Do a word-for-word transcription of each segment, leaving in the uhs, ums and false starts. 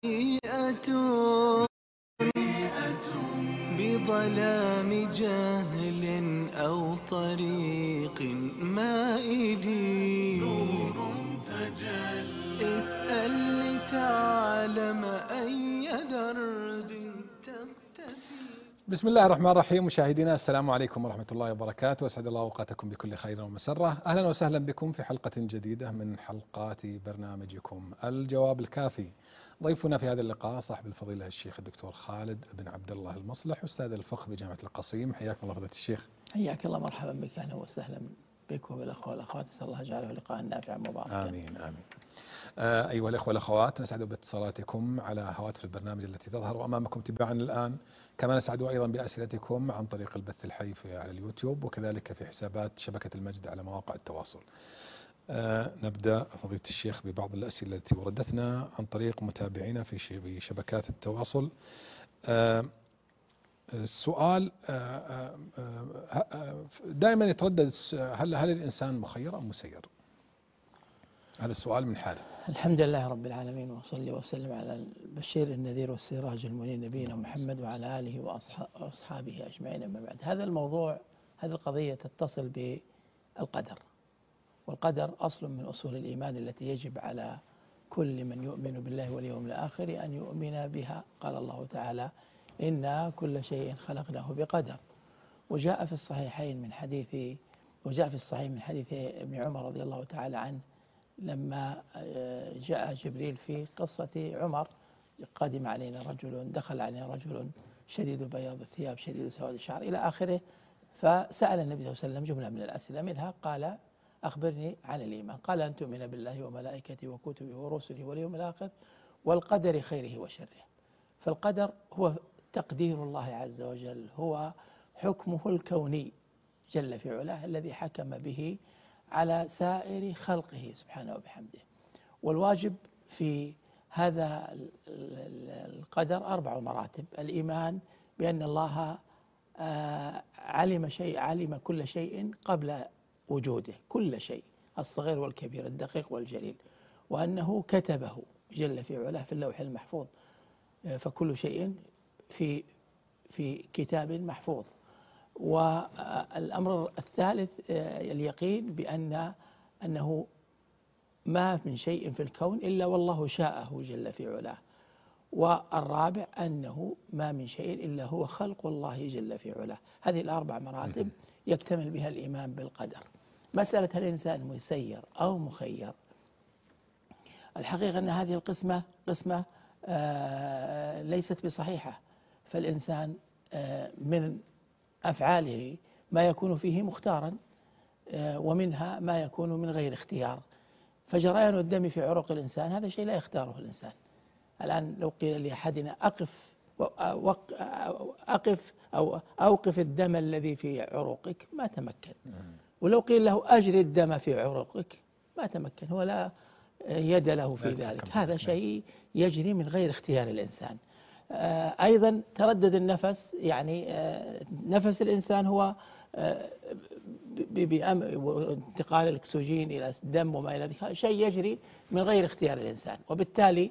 بظلام جهل أو طريق مائل نور تجلى اسأل لتعلم أي درب تختفي. بسم الله الرحمن الرحيم. مشاهدينا السلام عليكم ورحمة الله وبركاته، واسعد الله اوقاتكم بكل خير ومسرة. اهلا وسهلا بكم في حلقة جديدة من حلقات برنامجكم الجواب الكافي. ضيفنا في هذا اللقاء صاحب الفضيلة الشيخ الدكتور خالد بن عبد الله المصلح، استاذ الفقه بجامعة القصيم. حياكم الله فضيلة الشيخ. حياك الله، مرحبا بك، اهلا وسهلا بك وبالاخوه والاخوات، نسال الله يجعله لقاء نافعا مباركا. امين امين. آه ايها الاخوه والاخوات، نسعد باتصالاتكم على هواتف البرنامج التي تظهر امامكم تباعا الان، كما نسعد ايضا باسئلتكم عن طريق البث الحي على اليوتيوب، وكذلك في حسابات شبكه المجد على مواقع التواصل. آه نبدا فضيله الشيخ ببعض الاسئله التي وردتنا عن طريق متابعينا في شبكات التواصل. آه السؤال آه آه دائما يتردد، هل هل الانسان مخير ام مسير؟ هذا السؤال من حاله. الحمد لله رب العالمين، وصلي وسلم على البشير النذير والسراج المنير نبينا محمد وعلى آله وأصحابه أجمعين. أما بعد، هذا الموضوع، هذه القضية تتصل بالقدر، والقدر أصل من أصول الإيمان التي يجب على كل من يؤمن بالله واليوم الآخر أن يؤمن بها. قال الله تعالى: إنا كل شيء خلقناه بقدر. وجاء في الصحيحين من حديث وجاء في الصحيح من حديث ابن عمر رضي الله تعالى عنه، لما جاء جبريل في قصة عمر: قادم علينا رجل دخل علينا رجل شديد بياض الثياب شديد سواد الشعر إلى آخره، فسأل النبي صلى الله عليه وسلم جملة من الأسئلة، منها قال: أخبرني عن الإيمان. قال: أن تؤمن بالله وملائكته وكتبه ورسله واليوم الآخر والقدر خيره وشره. فالقدر هو تقدير الله عز وجل، هو حكمه الكوني جل في علاه الذي حكم به على سائر خلقه سبحانه وبحمده. والواجب في هذا القدر أربع مراتب: الإيمان بأن الله علم شيء علم كل شيء قبل وجوده، كل شيء، الصغير والكبير، الدقيق والجليل، وأنه كتبه جل في علاه في اللوح المحفوظ، فكل شيء في في كتاب محفوظ. والأمر الثالث اليقين بأن أنه ما من شيء في الكون إلا والله شاءه جل في علاه. والرابع أنه ما من شيء إلا هو خلق الله جل في علاه. هذه الأربع مراتب يكتمل بها الإيمان بالقدر. مسألة هل الإنسان مسير أو مخير، الحقيقة أن هذه القسمة قسمة آه ليست بصحيحة. فالإنسان آه من أفعاله ما يكون فيه مختارا، ومنها ما يكون من غير اختيار. فجريان الدم في عروق الإنسان هذا شيء لا يختاره الإنسان. الآن لو قيل لأحدنا أقف أقف أو أوقف الدم الذي في عروقك ما تمكن، ولو قيل له أجري الدم في عروقك ما تمكن، هو لا يد له في ذلك. هذا شيء يجري من غير اختيار الإنسان. أيضا تردد النفس، يعني نفس الإنسان هو بانتقال الأكسجين إلى الدم وما إلى ذلك، شيء يجري من غير اختيار الإنسان. وبالتالي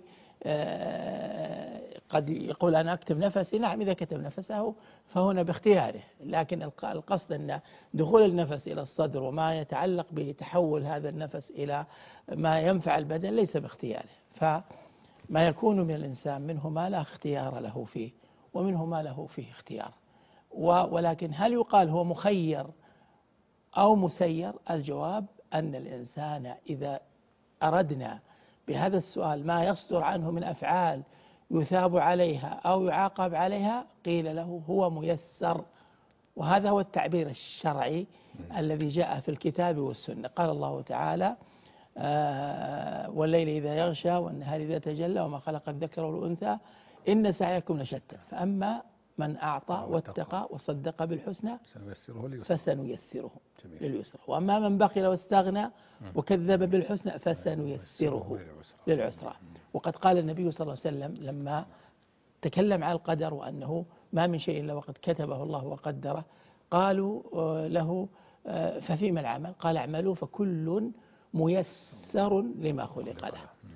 قد يقول أنا أكتم نفسي، نعم إذا كتم نفسه فهنا باختياره، لكن القصد أن دخول النفس إلى الصدر وما يتعلق بتحول هذا النفس إلى ما ينفع البدن ليس باختياره. فما يكون من الإنسان منه ما لا اختيار له فيه، ومنه ما له فيه اختيار. ولكن هل يقال هو مخير أو مسير؟ الجواب أن الإنسان إذا أردنا بهذا السؤال ما يصدر عنه من أفعال يثاب عليها أو يعاقب عليها، قيل له هو ميسر. وهذا هو التعبير الشرعي الذي جاء في الكتاب والسنة. قال الله تعالى: آه والليل إذا يغشى والنهار إذا تجلى وما خلق الذكر والأنثى إن سعيكم لشتى فأما من أعطى واتقى وصدق بالحسنى فسنيسره لليسرى وأما من بخل واستغنى وكذب بالحسنى فسنيسره للعسرى. وقد قال النبي صلى الله عليه وسلم لما تكلم عن القدر وأنه ما من شيء إلا وقد كتبه الله وقدره، قالوا له: ففيما العمل؟ قال: اعملوا فكل ميسر لما خلق له.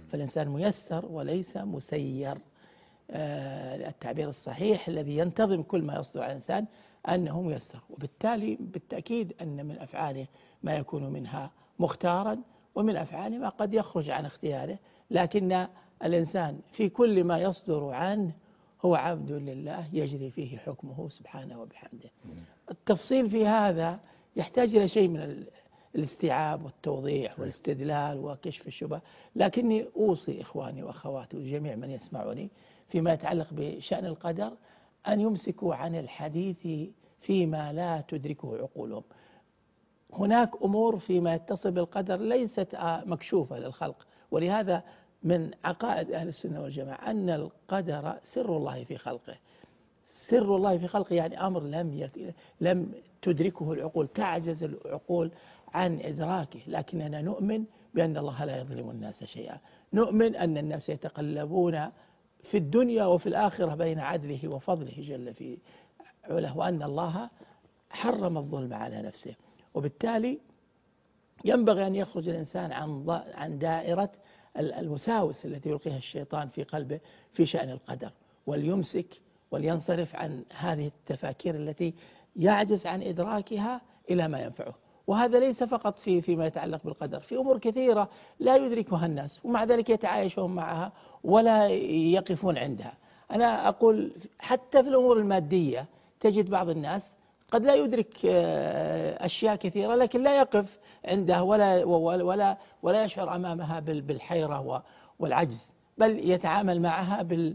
فالإنسان ميسر وليس مسير. آه، التعبير الصحيح الذي ينتظم كل ما يصدر عن الإنسان أنه ميسر، وبالتالي بالتأكيد أن من أفعاله ما يكون منها مختارا، ومن أفعاله ما قد يخرج عن اختياره، لكن الإنسان في كل ما يصدر عنه هو عبد لله يجري فيه حكمه سبحانه وبحمده. التفصيل في هذا يحتاج إلى شيء من الاستيعاب والتوضيح والاستدلال وكشف الشبه، لكني أوصي إخواني وأخواتي وجميع من يسمعني فيما يتعلق بشأن القدر أن يمسكوا عن الحديث فيما لا تدركه عقولهم. هناك أمور فيما يتصل بالقدر ليست مكشوفة للخلق، ولهذا من عقائد أهل السنة والجماعة أن القدر سر الله في خلقه. سر الله في خلقه يعني أمر لم يك... لم تدركه العقول، تعجز العقول عن إدراكه، لكننا نؤمن بأن الله لا يظلم الناس شيئا، نؤمن أن الناس يتقلبون في الدنيا وفي الآخرة بين عدله وفضله جل في عله، وأن الله حرم الظلم على نفسه. وبالتالي ينبغي أن يخرج الإنسان عن عن دائرة الوساوس التي يلقيها الشيطان في قلبه في شأن القدر، وليمسك ولينصرف عن هذه التفاكير التي يعجز عن إدراكها إلى ما ينفعه. وهذا ليس فقط في فيما يتعلق بالقدر، في أمور كثيرة لا يدركها الناس ومع ذلك يتعايشون معها ولا يقفون عندها. أنا أقول حتى في الأمور المادية تجد بعض الناس قد لا يدرك أشياء كثيرة لكن لا يقف عندها ولا ولا ولا يشعر أمامها بالحيرة والعجز، بل يتعامل معها بال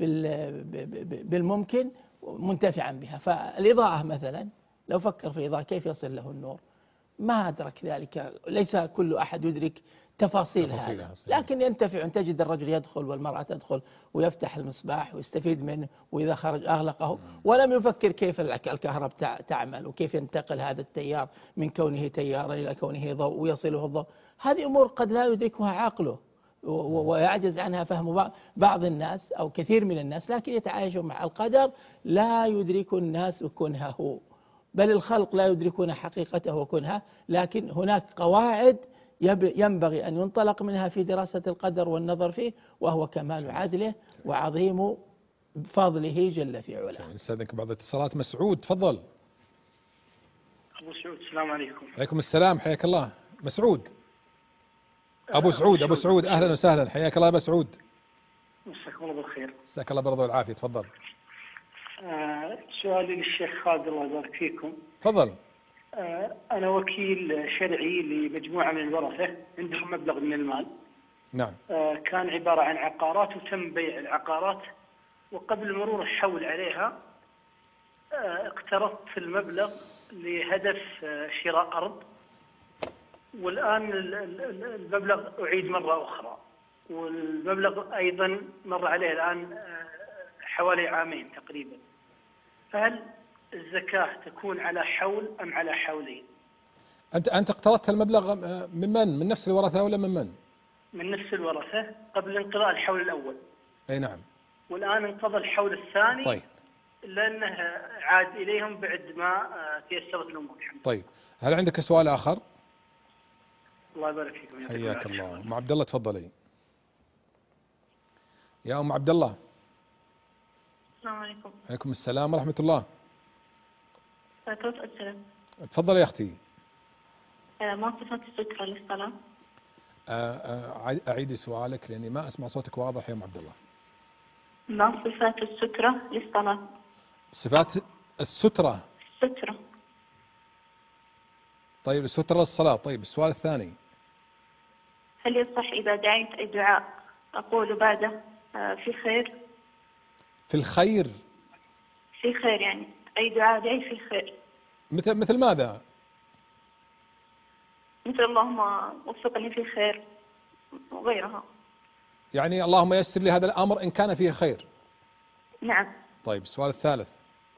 بالممكن منتفعا بها. فالإضاءة مثلا لو فكر في الإضاءة كيف يصل له النور ما أدرك ذلك، ليس كل أحد يدرك تفاصيل هذا، لكن ينتفع. تجد الرجل يدخل والمرأة تدخل ويفتح المصباح ويستفيد منه، وإذا خرج أغلقه ولم يفكر كيف الكهرباء تعمل وكيف ينتقل هذا التيار من كونه تيارا إلى كونه ضوء ويصله الضوء. هذه أمور قد لا يدركها عقله ويعجز عنها فهم بعض الناس أو كثير من الناس، لكن يتعايشون مع القدر. لا يدرك الناس كنهه، بل الخلق لا يدركون حقيقته وكنها، لكن هناك قواعد ينبغي أن ينطلق منها في دراسة القدر والنظر فيه، وهو كمال عدله وعظيم فضله جل في علاه. نستأذنك بعض الاتصالات. مسعود تفضل. أبو سعود السلام عليكم. عليكم السلام، حياك الله. مسعود أبو سعود أبو سعود أهلا وسهلا، حياك الله أبو سعود. مساك الله بالخير. مساك الله بالرضا والعافية، تفضل. آه سؤالي للشيخ خالد الله يبارك فيكم. تفضل. آه أنا وكيل شرعي لمجموعة من الورثة عندهم مبلغ من المال. نعم. آه كان عبارة عن عقارات وتم بيع العقارات، وقبل مرور الحول عليها آه اقترضت المبلغ لهدف آه شراء أرض، والآن المبلغ أعيد مرة أخرى، والمبلغ أيضا مر عليه الآن حوالي عامين تقريبا. فهل الزكاة تكون على حول أم على حولين؟ أنت أنت اقترضت المبلغ من من؟ من نفس الورثة ولا من من؟ من نفس الورثة قبل انقضاء الحول الأول. أي نعم. والآن انقضى الحول الثاني. طيب. لأنه عاد إليهم بعد ما تيسرت الأمور. طيب، هل عندك سؤال آخر؟ الله يبارك فيكم. حياك الله. أم عبد الله تفضلي. يا أم عبد الله. السلام عليكم. عليكم السلام ورحمة الله. السلام. تفضلي يا أختي. ما صفة السترة للصلاة؟ أعيدي سؤالك لأني ما أسمع صوتك واضح يا أم عبد الله. ما صفات السترة للصلاة؟ صفات السترة. السترة. طيب السترة للصلاة. طيب السؤال الثاني. هل يصح إذا دعيت أي دعاء أقول بعده في خير؟ في الخير. في خير يعني أي دعاء دعي في خير. مثل مثل ماذا؟ مثل اللهم وفقني في خير وغيرها. يعني اللهم يسر لي هذا الأمر إن كان فيه خير. نعم. طيب السؤال الثالث.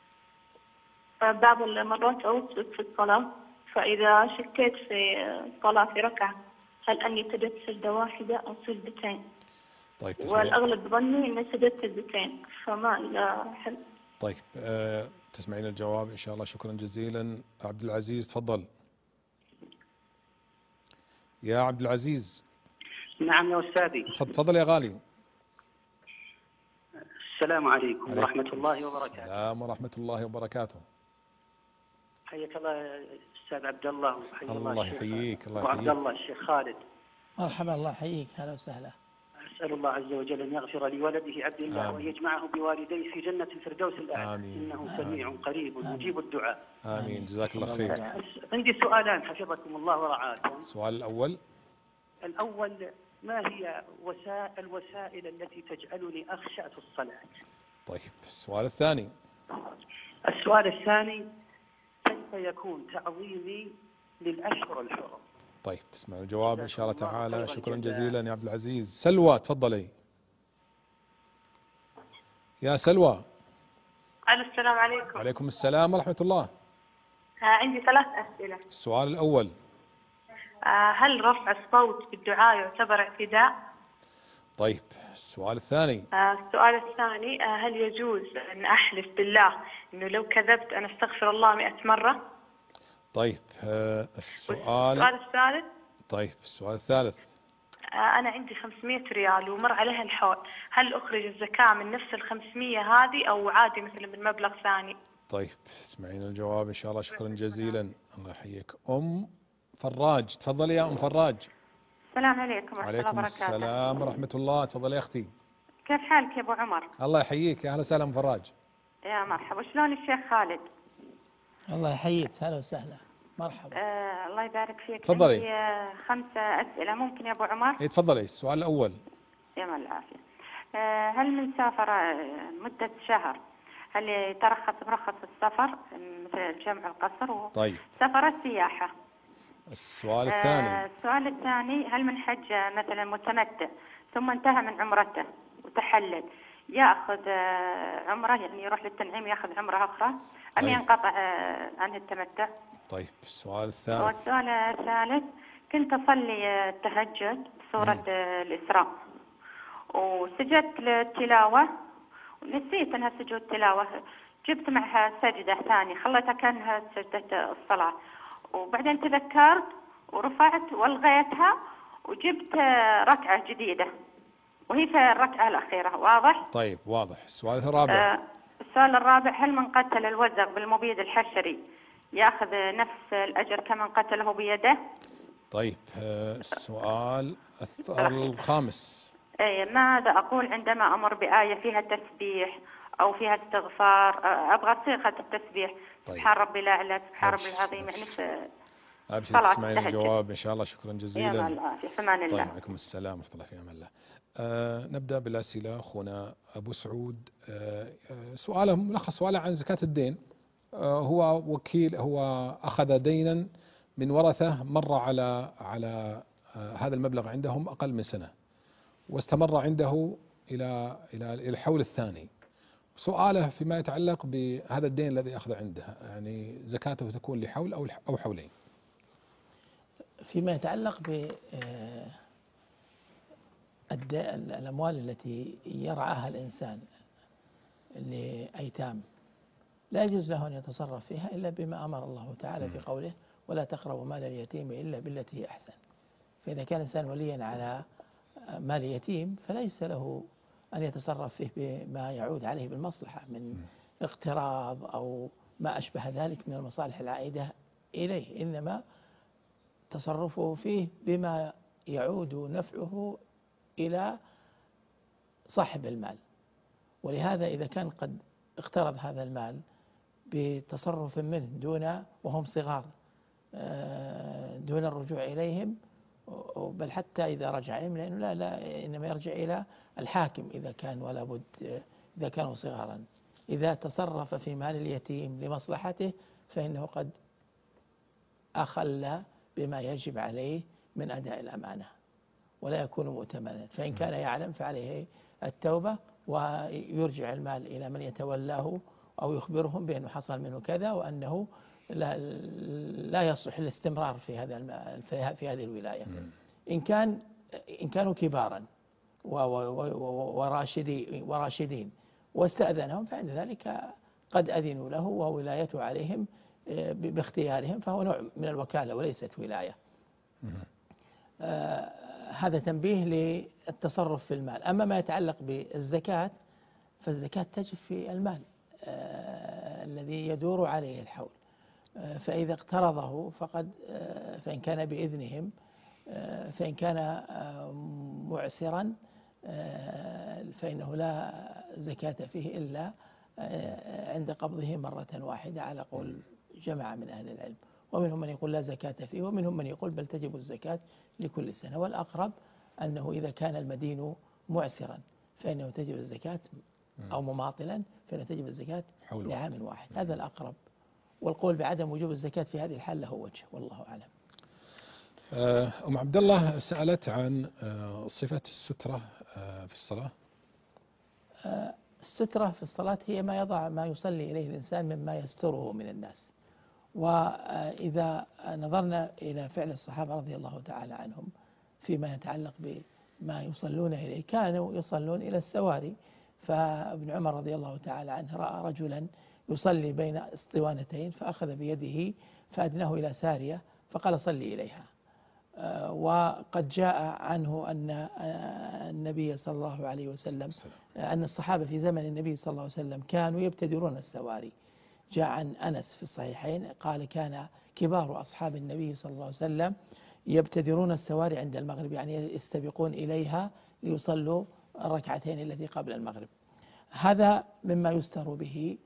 بعض المرات أوسوس في الصلاة، فإذا شكيت في الصلاة في ركعة هل أني سجدت سجدة واحدة أو سجدتين؟ طيب. والأغلب ظني أني سجدت سجدتين، فما إلى حل. طيب أه تسمعين الجواب إن شاء الله. شكرا جزيلا. عبد العزيز تفضل. يا عبد العزيز. نعم يا أستاذي. تفضل يا غالي. السلام عليكم عليكم ورحمة الله وبركاته. السلام ورحمة الله وبركاته. حياك الله أستاذ عبد الله، وحيا الله, الله الشيخ يحييك. الله أبو يحييك. عبد الله الشيخ خالد. مرحبا، الله يحييك، هلا وسهلا. أسأل الله عز وجل أن يغفر لولده عبد الله وأن يجمعه بوالديه في جنة الفردوس الأعلى، إنه سميع قريب مجيب الدعاء. آمين. جزاك الله خير. عندي سؤالان حفظكم الله ورعاكم. السؤال الأول. الأول، ما هي وسائل الوسائل التي تجعلني أخشع في الصلاة؟ طيب. السؤال الثاني. السؤال الثاني، كيف يكون تعظيمي للأشهر الحرم؟ طيب، تسمع الجواب إن شاء الله تعالى. شكرا جزيلا يا عبد العزيز. سلوى تفضلي. يا سلوى. السلام عليكم. وعليكم السلام ورحمة الله. عندي ثلاث أسئلة. السؤال الأول، هل رفع الصوت بالدعاء يعتبر اعتداء؟ طيب. السؤال الثاني. السؤال الثاني، هل يجوز أن أحلف بالله أنه لو كذبت أنا أستغفر الله مئة مرة؟ طيب. السؤال السؤال الثالث. طيب. السؤال الثالث، أنا عندي خمسمئة ريال ومر عليها الحول، هل أخرج الزكاة من نفس الخمسمية هذه أو عادي مثلا من مبلغ ثاني؟ طيب. اسمعين الجواب إن شاء الله. شكرا جزيلا. الله يحييك. أم فراج تفضلي يا أم فراج. السلام عليكم ورحمة الله وعليكم وبركاته. السلام ورحمة الله. تفضلي يا أختي. كيف حالك يا أبو عمر؟ الله يحييك. يا أهلا وسهلا أم فراج. يا مرحبا، شلون الشيخ خالد؟ الله يحييك، هلا وسهلا. مرحبا. آه الله يبارك فيك. تفضلي. عندي آه خمسة أسئلة، ممكن يا أبو عمر؟ إيه تفضلي. السؤال الأول. يا مال العافية. آه هل من سافر آه مدة شهر هل يترخص برخص السفر مثل الجمع القصر و... طيب. سفر السياحة. السؤال الثاني. آه السؤال الثاني، هل من حج مثلا متمتع ثم انتهى من عمرته وتحلل يأخذ آه عمره، يعني يروح للتنعيم يأخذ عمره أخرى أم طيب. ينقطع آه عن التمتع؟ طيب. السؤال الثالث. والسؤال الثالث، كنت أصلي التهجد بسورة الإسراء وسجدت للتلاوة ونسيت أنها سجود تلاوة، جبت معها سجدة ثانية خليتها كأنها سجدة الصلاة، وبعدين تذكرت ورفعت والغيتها وجبت ركعة جديدة وهي في الركعة الأخيرة. واضح؟ طيب واضح. السؤال الرابع. آه السؤال الرابع، هل من قتل الوزغ بالمبيد الحشري يأخذ نفس الأجر كمن قتله بيده؟ طيب. السؤال الخامس. أي ماذا أقول عندما أمر بآية فيها تسبيح أو فيها استغفار؟ أبغى صيغة التسبيح. طيب. سبحان ربي الأعلى، سبحان ربي العظيم، يعني في أبشر تسمعين الجواب إن شاء الله. شكرا جزيلا. يا الله في أمان الله. طيب. عليكم السلام ورحمة الله. في أمان الله. آه نبدأ بالأسئلة. أخونا أبو سعود آه سؤاله ملخص سؤاله عن زكاة الدين. آه هو وكيل، هو أخذ دينا من ورثة مر على على آه هذا المبلغ عندهم أقل من سنة واستمر عنده إلى إلى الحول الثاني. سؤاله فيما يتعلق بهذا الدين الذي أخذ عنده، يعني زكاته تكون لحول أو أو حولين. فيما يتعلق ب الأموال التي يرعاها الإنسان لأيتام لا يجوز له أن يتصرف فيها إلا بما أمر الله تعالى في قوله ولا تقربوا مال اليتيم إلا بالتي هي أحسن. فإذا كان الإنسان وليا على مال يتيم فليس له أن يتصرف فيه بما يعود عليه بالمصلحة من اقتراض أو ما أشبه ذلك من المصالح العائدة إليه، إنما تصرفه فيه بما يعود نفعه إلى صاحب المال. ولهذا إذا كان قد اقترض هذا المال بتصرف منه دون وهم صغار دون الرجوع إليهم، بل حتى إذا رجع إليهم، لأنه لا, لا إنما يرجع إلى الحاكم إذا كان ولا بد إذا كانوا صغارا. إذا تصرف في مال اليتيم لمصلحته فإنه قد أخل بما يجب عليه من أداء الأمانة ولا يكون مؤتمنا. فإن كان يعلم فعليه التوبة ويرجع المال إلى من يتولاه أو يخبرهم بأنه حصل منه كذا وأنه لا, لا يصلح الاستمرار في هذا في هذه الولاية. إن كان إن كانوا كبارا وراشدين وراشدين واستأذنهم فعند ذلك قد أذنوا له وولايته عليهم باختيارهم، فهو نوع من الوكالة وليست ولاية. هذا تنبيه للتصرف في المال. أما ما يتعلق بالزكاة فالزكاة تجب في المال آه الذي يدور عليه الحول، آه فإذا اقترضه فقد آه فإن كان بإذنهم آه فإن كان آه معسرا آه فإنه لا زكاة فيه إلا آه عند قبضه مرة واحدة على قول جماعة من أهل العلم، ومنهم من يقول لا زكاة فيه، ومنهم من يقول بل تجب الزكاة لكل سنة. والأقرب أنه إذا كان المدين معسرا فإنه تجب الزكاة، أو مماطلا فإنه تجب الزكاة لعام واحد. هذا الأقرب، والقول بعدم وجوب الزكاة في هذه الحال له وجه والله أعلم. أم عبد الله سألت عن صفة السترة في الصلاة. السترة في الصلاة هي ما يضع ما يصلي إليه الإنسان مما يستره من الناس. وإذا نظرنا إلى فعل الصحابة رضي الله تعالى عنهم فيما يتعلق بما يصلون إليه، كانوا يصلون إلى السواري. فابن عمر رضي الله تعالى عنه رأى رجلا يصلي بين اسطوانتين فأخذ بيده فأدناه إلى سارية فقال صلي إليها. وقد جاء عنه أن النبي صلى الله عليه وسلم أن الصحابة في زمن النبي صلى الله عليه وسلم كانوا يبتدرون السواري. جاء عن أنس في الصحيحين قال كان كبار أصحاب النبي صلى الله عليه وسلم يبتدرون السواري عند المغرب، يعني يستبقون إليها ليصلوا الركعتين التي قبل المغرب. هذا مما يستر به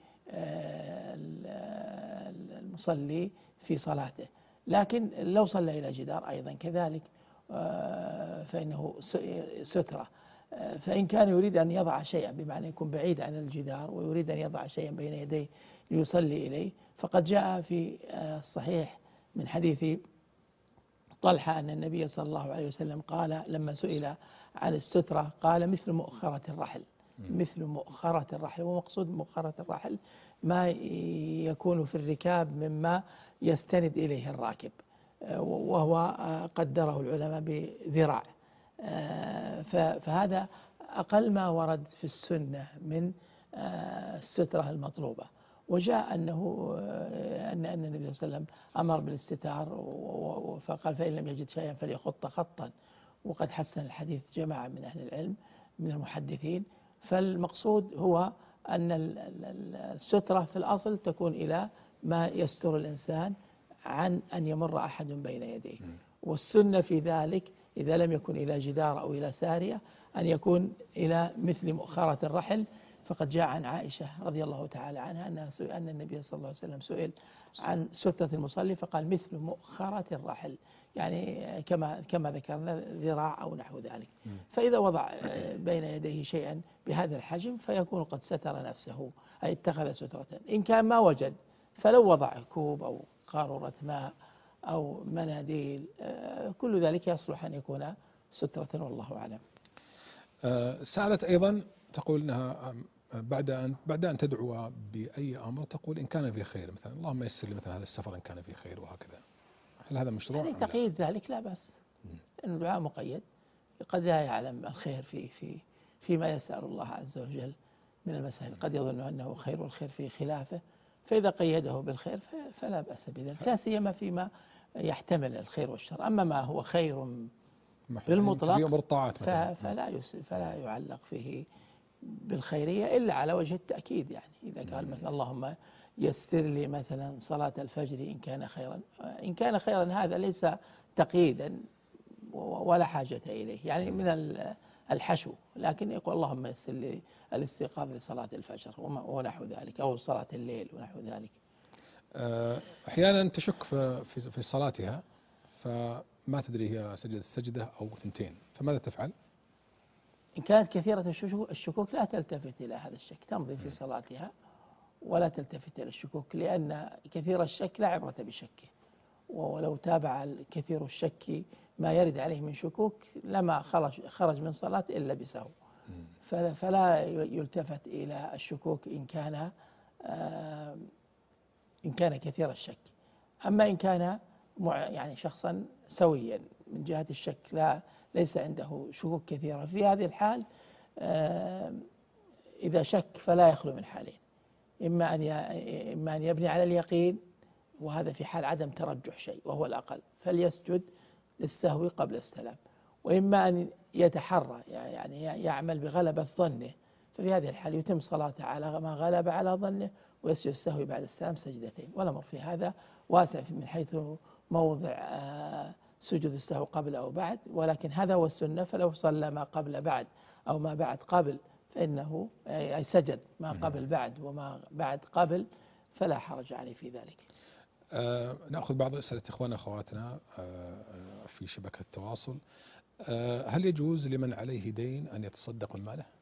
المصلي في صلاته. لكن لو صلى إلى جدار أيضا كذلك فإنه سترة. فإن كان يريد أن يضع شيئا بمعنى يكون بعيد عن الجدار ويريد أن يضع شيئا بين يديه ليصلي إليه، فقد جاء في الصحيح من حديث طلحة أن النبي صلى الله عليه وسلم قال لما سئل عن السترة قال مثل مؤخرة الرحل، مثل مؤخرة الرحل. ومقصود مؤخرة الرحل ما يكون في الركاب مما يستند إليه الراكب، وهو قدره العلماء بذراع. فهذا أقل ما ورد في السنة من السترة المطلوبة. وجاء أنه أن أن النبي صلى الله عليه وسلم أمر بالاستتار فقال فإن لم يجد شيئا فليخط خطا، وقد حسن الحديث جماعة من أهل العلم من المحدثين. فالمقصود هو أن السترة في الأصل تكون إلى ما يستر الإنسان عن أن يمر أحد بين يديه، والسنة في ذلك إذا لم يكن إلى جدار أو إلى سارية أن يكون إلى مثل مؤخرة الرحل. فقد جاء عن عائشة رضي الله تعالى عنها أن أن النبي صلى الله عليه وسلم سئل عن سترة المصلي فقال مثل مؤخرة الرحل، يعني كما كما ذكرنا ذراع أو نحو ذلك. فإذا وضع بين يديه شيئا بهذا الحجم فيكون قد ستر نفسه، أي اتخذ سترة. إن كان ما وجد فلو وضع كوب أو قارورة ماء أو مناديل كل ذلك يصلح أن يكون سترة والله أعلم. سألت أيضا تقول أنها بعد أن بعد أن تدعو بأي أمر تقول إن كان في خير، مثلا اللهم يسر لي مثلا هذا السفر إن كان في خير وهكذا. هل هذا مشروع؟ يعني تقييد ذلك لا بأس، إن الدعاء مقيد، قد لا يعلم الخير في في فيما يسأل الله عز وجل من المسائل، قد يظن أنه خير والخير في خلافه، فإذا قيده بالخير فلا بأس بذلك، لا سيما فيما يحتمل الخير والشر. أما ما هو خير بالمطلق فلا فلا يعلق فيه بالخيرية إلا على وجه التأكيد. يعني إذا قال مثلا اللهم يسر لي مثلا صلاة الفجر إن كان خيرا، إن كان خيرا هذا ليس تقييدا ولا حاجة إليه، يعني من الحشو، لكن يقول اللهم يسر لي الاستيقاظ لصلاة الفجر ونحو ذلك، أو صلاة الليل ونحو ذلك. أحيانا تشك في في صلاتها فما تدري هي سجدة السجدة أو ثنتين، فماذا تفعل؟ إن كانت كثيرة الشكوك لا تلتفت إلى هذا الشك، تمضي في صلاتها ولا تلتفت إلى الشكوك، لأن كثير الشك لا عبرة بشكه، ولو تابع كثير الشك ما يرد عليه من شكوك لما خرج خرج من صلاة إلا بسهو. فلا يلتفت إلى الشكوك إن كان إن كان كثير الشك. أما إن كان يعني شخصا سويا من جهة الشك لا ليس عنده شكوك كثيرة، في هذه الحال إذا شك فلا يخلو من حالين، إما أن إما أن يبني على اليقين، وهذا في حال عدم ترجح شيء وهو الأقل، فليسجد للسهو قبل السلام، وإما أن يتحرى يعني يعمل بغلبة ظنه، ففي هذه الحال يتم صلاته على ما غلب على ظنه ويسجد السهو بعد السلام سجدتين. والأمر في هذا واسع من حيث موضع سجود السهو قبل أو بعد، ولكن هذا هو السنة. فلو صلى ما قبل بعد أو ما بعد قبل فإنه أي سجد ما قبل بعد وما بعد قبل فلا حرج عليه في ذلك. آه نأخذ بعض أسئلة إخواننا أخواتنا آه في شبكة التواصل. آه هل يجوز لمن عليه دين أن يتصدق من ماله؟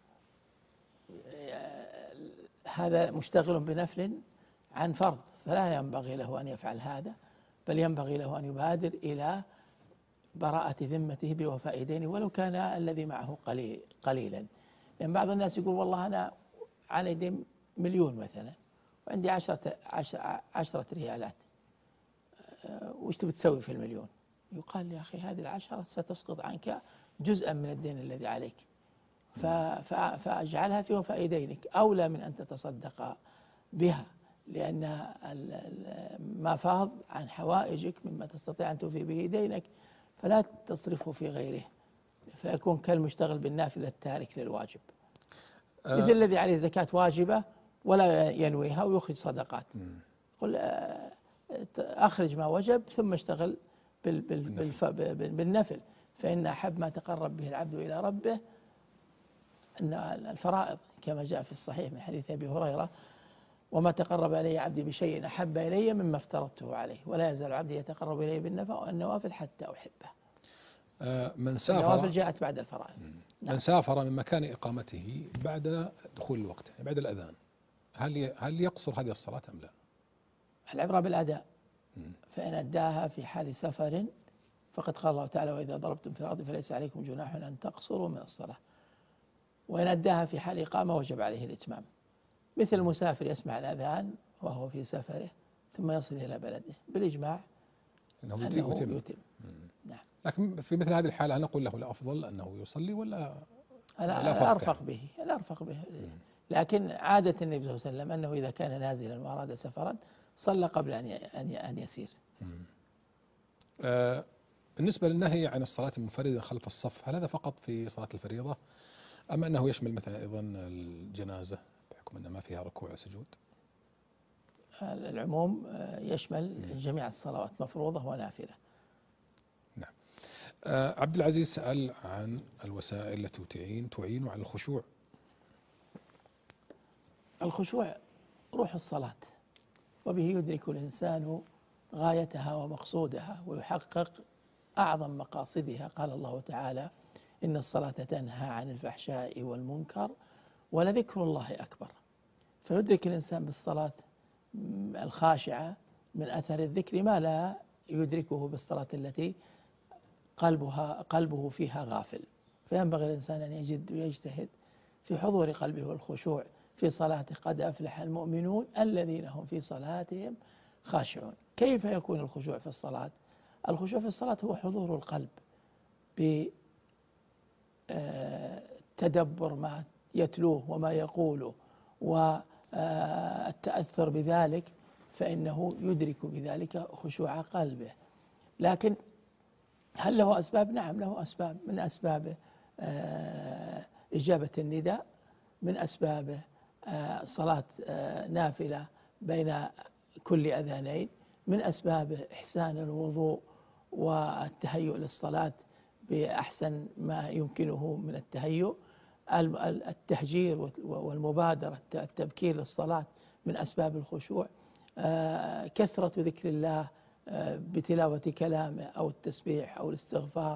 هذا مشتغل بنفل عن فرض، فلا ينبغي له أن يفعل هذا، بل ينبغي له أن يبادر إلى براءة ذمته بوفاء دينه ولو كان الذي معه قليل قليلا. يعني بعض الناس يقول والله أنا علي دين مليون مثلا وعندي عشرة, عشرة, عشرة ريالات، وش تبي تسوي في المليون؟ يقال يا أخي هذه العشرة ستسقط عنك جزءا من الدين الذي عليك، فاجعلها في وفاء دينك أولى من أن تتصدق بها، لأن ما فاض عن حوائجك مما تستطيع أن توفي به دينك فلا تصرفه في غيره، فيكون كالمشتغل بالنافلة التارك للواجب. أه مثل الذي عليه زكاة واجبة ولا ينويها ويخرج صدقات، قل أخرج ما وجب ثم اشتغل بالنفل، فإن أحب ما تقرب به العبد إلى ربه أن الفرائض كما جاء في الصحيح من حديث أبي هريرة: وما تقرب إلي عبدي بشيء أحب إلي مما افترضته عليه، ولا يزال عبدي يتقرب إلي بالنوافل حتى أحبه. آه من سافر النوافل جاءت بعد الفرائض. نعم. من سافر من مكان إقامته بعد دخول الوقت بعد الأذان، هل هل يقصر هذه الصلاة أم لا؟ العبرة بالأداء، فإن أداها في حال سفر فقد قال الله تعالى: وإذا ضربتم في الأرض فليس عليكم جناح أن تقصروا من الصلاة. وإن أداها في حال إقامة وجب عليه الإتمام، مثل المسافر يسمع الأذان وهو في سفره ثم يصل إلى بلده بالإجماع أنه, أنه يتم, يتم. نعم. لكن في مثل هذه الحالة نقول له الأفضل أنه يصلي ولا لا أرفق به لا أرفق به لكن عادة النبي صلى الله عليه وسلم أنه إذا كان نازلا وأراد سفرا صلى قبل أن أن يسير. آه بالنسبة للنهي عن الصلاة المنفردة خلف الصف، هل هذا فقط في صلاة الفريضة أم أنه يشمل مثلا أيضا الجنازة بحكم أن ما فيها ركوع وسجود؟ العموم يشمل جميع الصلوات مفروضة ونافلة. نعم. آه عبد العزيز سأل عن الوسائل التي تعين تعين على الخشوع. الخشوع روح الصلاة، وبه يدرك الإنسان غايتها ومقصودها ويحقق أعظم مقاصدها. قال الله تعالى: إن الصلاة تنهى عن الفحشاء والمنكر ولذكر الله أكبر. فيدرك الإنسان بالصلاة الخاشعة من أثر الذكر ما لا يدركه بالصلاة التي قلبها قلبه فيها غافل. فينبغي الإنسان أن يجد ويجتهد في حضور قلبه والخشوع في صلاته. قد أفلح المؤمنون الذين هم في صلاتهم خاشعون. كيف يكون الخشوع في الصلاة؟ الخشوع في الصلاة هو حضور القلب بتدبر ما يتلوه وما يقوله والتأثر بذلك، فإنه يدرك بذلك خشوع قلبه. لكن هل له أسباب؟ نعم له أسباب. من أسبابه إجابة النداء، من أسبابه صلاة نافلة بين كل أذانين، من أسبابه إحسان الوضوء والتهيؤ للصلاة بأحسن ما يمكنه من التهيؤ، التهجير والمبادرة التبكير للصلاة من أسباب الخشوع، كثرة ذكر الله بتلاوة كلامه أو التسبيح أو الاستغفار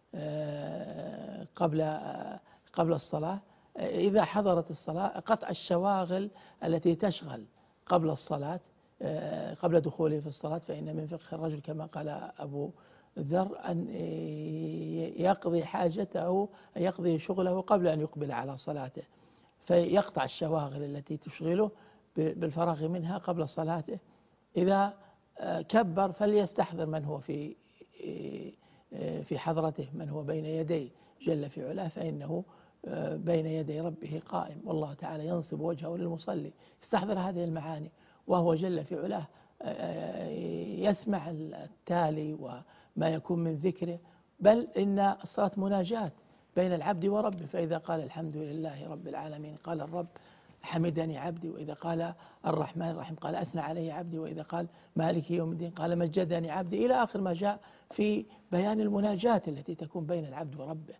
قبل قبل الصلاة. إذا حضرت الصلاة قطع الشواغل التي تشغل قبل الصلاة قبل دخوله في الصلاة، فإن من فقه الرجل كما قال أبو ذر أن يقضي حاجته أن يقضي شغله قبل أن يقبل على صلاته، فيقطع الشواغل التي تشغله بالفراغ منها قبل صلاته. إذا كبر فليستحضر من هو في في حضرته، من هو بين يديه جل في علاه، فإنه بين يدي ربه قائم، والله تعالى ينصب وجهه للمصلي. استحضر هذه المعاني وهو جل في علاه يسمع التالي وما يكون من ذكره، بل إن الصلاة مناجاة بين العبد وربه، فإذا قال الحمد لله رب العالمين قال الرب حمدني عبدي، وإذا قال الرحمن الرحيم قال أثنى علي عبدي، وإذا قال مالك يوم الدين قال مجدني عبدي، إلى آخر ما جاء في بيان المناجاة التي تكون بين العبد وربه.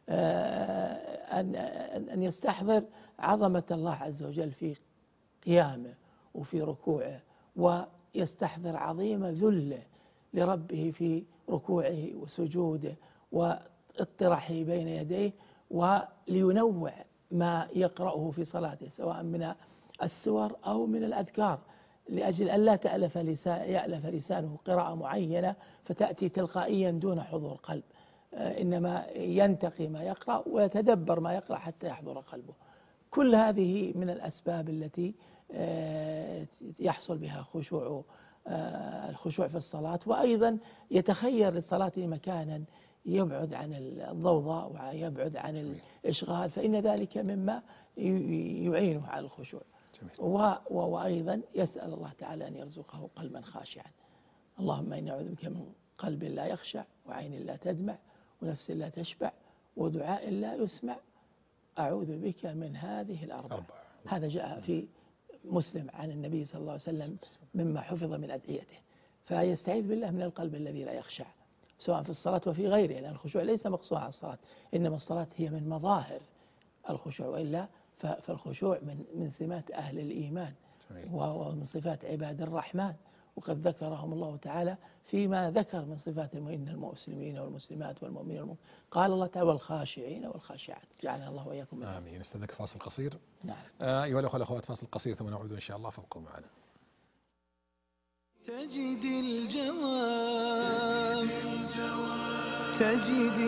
أن أن يستحضر عظمة الله عز وجل في قيامه وفي ركوعه، ويستحضر عظيم ذله لربه في ركوعه وسجوده واطراحه بين يديه، ولينوع ما يقرأه في صلاته سواء من السور أو من الأذكار، لأجل أن لا تألف لسان يألف لسانه قراءة معينة فتأتي تلقائيا دون حضور قلب، إنما ينتقي ما يقرأ ويتدبر ما يقرأ حتى يحضر قلبه. كل هذه من الأسباب التي يحصل بها خشوع الخشوع في الصلاة، وأيضا يتخير للصلاة مكانا يبعد عن الضوضاء ويبعد عن الإشغال، فإن ذلك مما يعينه على الخشوع. وأيضا يسأل الله تعالى أن يرزقه قلبا خاشعا. اللهم إني أعوذ بك من قلب لا يخشع، وعين لا تدمع، ونفس لا تشبع، ودعاء لا يسمع، أعوذ بك من هذه الأربع. هذا جاء في مسلم عن النبي صلى الله عليه وسلم مما حفظ من أدعيته. فيستعيذ بالله من القلب الذي لا يخشع، سواء في الصلاة وفي غيرها، لأن الخشوع ليس مقصورا على الصلاة، إنما الصلاة هي من مظاهر الخشوع، وإلا فالخشوع من من سمات أهل الإيمان ومن صفات عباد الرحمن، وقد ذكرهم الله تعالى فيما ذكر من صفات إن المسلمين والمسلمات والمؤمنين والمؤمنين، قال الله تعالى والخاشعين والخاشعات، جعلنا الله وإياكم منهم. آمين. نستأذنك فاصل قصير. نعم. آه أيها الأخوة والأخوات، فاصل قصير ثم نعود إن شاء الله، فابقوا معنا. تجد الجواب تجد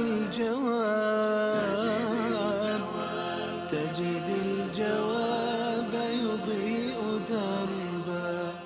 الجواب تجد الجواب يضيء دربا.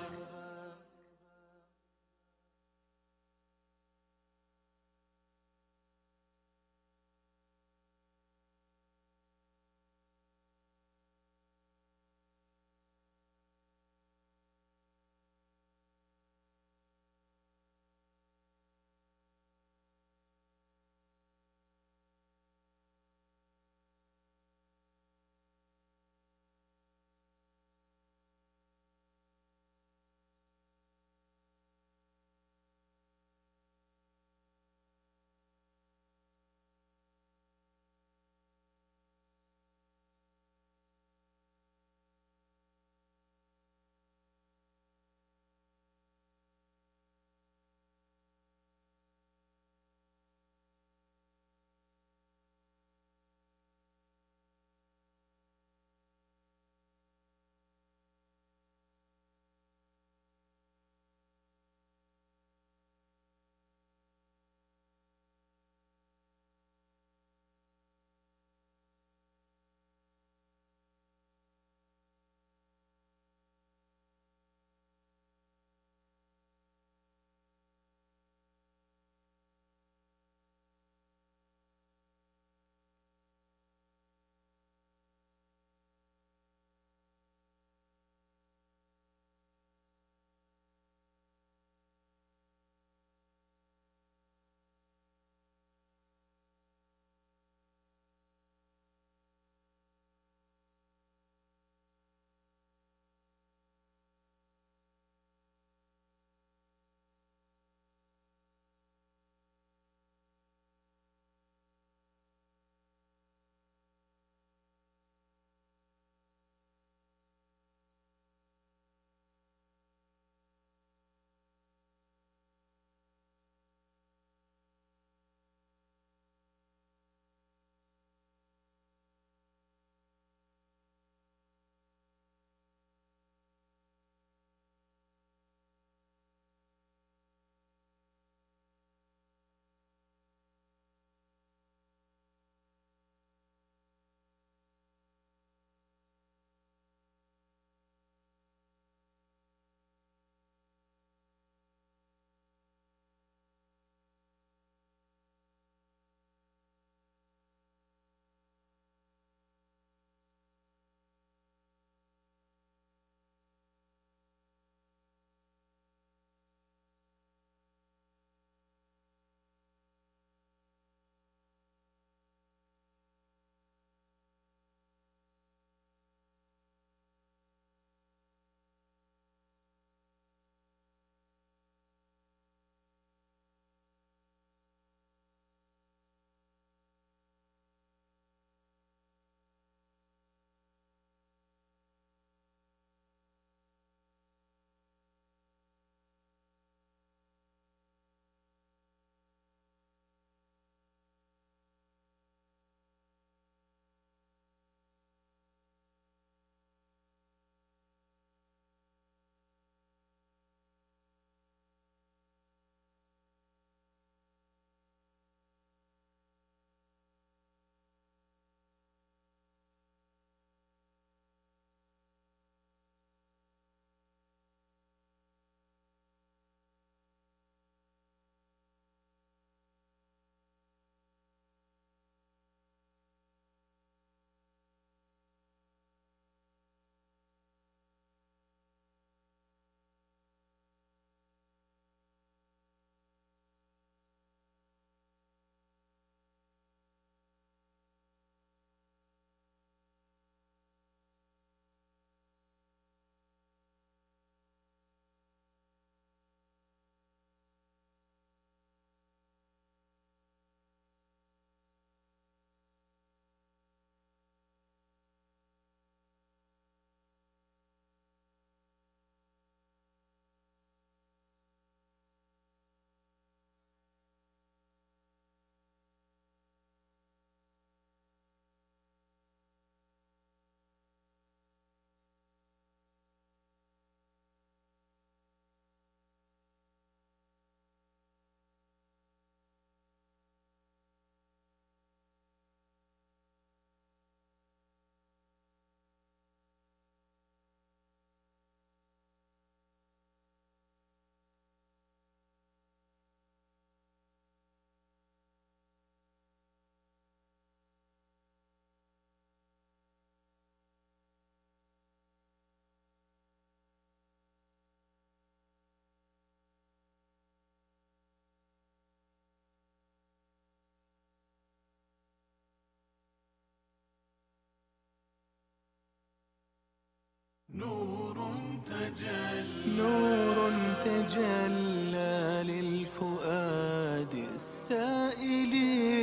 نور تجلى للفؤاد السائل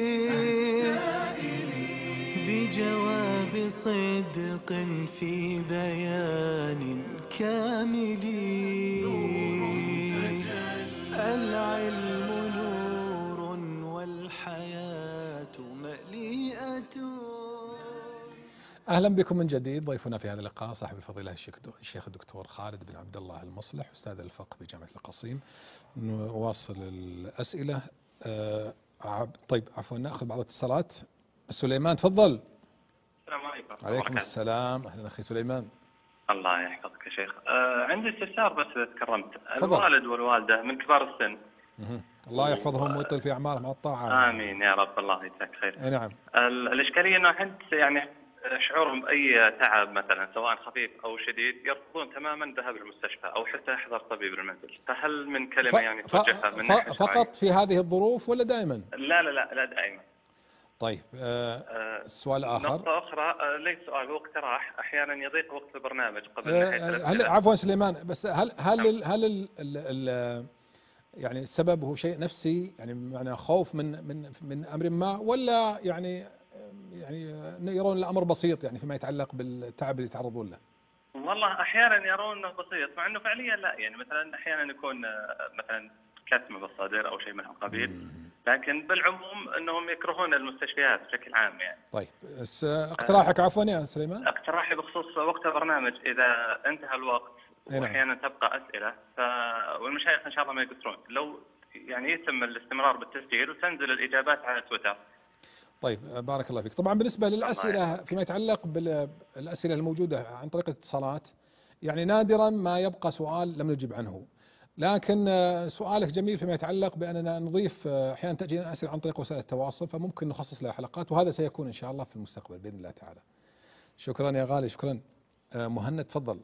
بجواب صدق في بيان كامل. العلم نور والحياة مليئة. أهلا بكم من جديد. ضيفنا في هذا اللقاء صاحب الفضيلة الشيخ الدكتور خالد بن عبد الله المصلح، أستاذ الفقه بجامعة القصيم. نواصل الأسئلة. أه عب... طيب عفوا نأخذ بعض الاتصالات. سليمان تفضل. السلام عليكم. عليكم السلام. أهلا أخي سليمان. الله يحفظك يا شيخ. أه عندي استفسار بس إذا تكرمت. الوالد والوالدة من كبار السن. مه. الله يحفظهم ويطيل في أعمارهم على الطاعة. آمين يا رب. الله يجزاك خير. أي نعم. الإشكالية أنه عند يعني شعورهم بأي تعب مثلا سواء خفيف أو شديد يرفضون تماما الذهاب للمستشفى أو حتى يحضر طبيب المنزل. فهل من كلمة ف... يعني توجهها من ف... فقط في هذه الظروف ولا دائما؟ لا لا لا لا دائما. طيب آه السؤال آخر. نقطة أخرى آه ليس سؤال، هو اقتراح. أحيانا يضيق وقت البرنامج قبل آه نهاية هل عفوا سليمان، بس هل هل ال هل ال ال ال يعني السبب هو شيء نفسي، يعني معنى خوف من من من أمر ما، ولا يعني يعني يرون الأمر بسيط يعني فيما يتعلق بالتعب اللي يتعرضون له؟ والله أحيانا يرون أنه بسيط مع أنه فعليا لا. يعني مثلا أحيانا يكون مثلا كتمة بالصدر أو شيء من هالقبيل، لكن بالعموم أنهم يكرهون المستشفيات بشكل عام يعني. طيب اقتراحك عفوا يا سليمان؟ اقتراحي بخصوص وقت البرنامج إذا انتهى الوقت وأحيانا تبقى أسئلة ف... والمشايخ إن شاء الله ما يقصرون لو يعني يتم الاستمرار بالتسجيل وتنزل الإجابات على تويتر. طيب بارك الله فيك. طبعا بالنسبة للأسئلة فيما يتعلق بالأسئلة الموجودة عن طريق الاتصالات، يعني نادرا ما يبقى سؤال لم نجب عنه، لكن سؤالك جميل فيما يتعلق بأننا نضيف أحيانا تأتينا أسئلة عن طريق وسائل التواصل، فممكن نخصص لها حلقات، وهذا سيكون إن شاء الله في المستقبل بإذن الله تعالى. شكرا يا غالي. شكرا. مهند تفضل.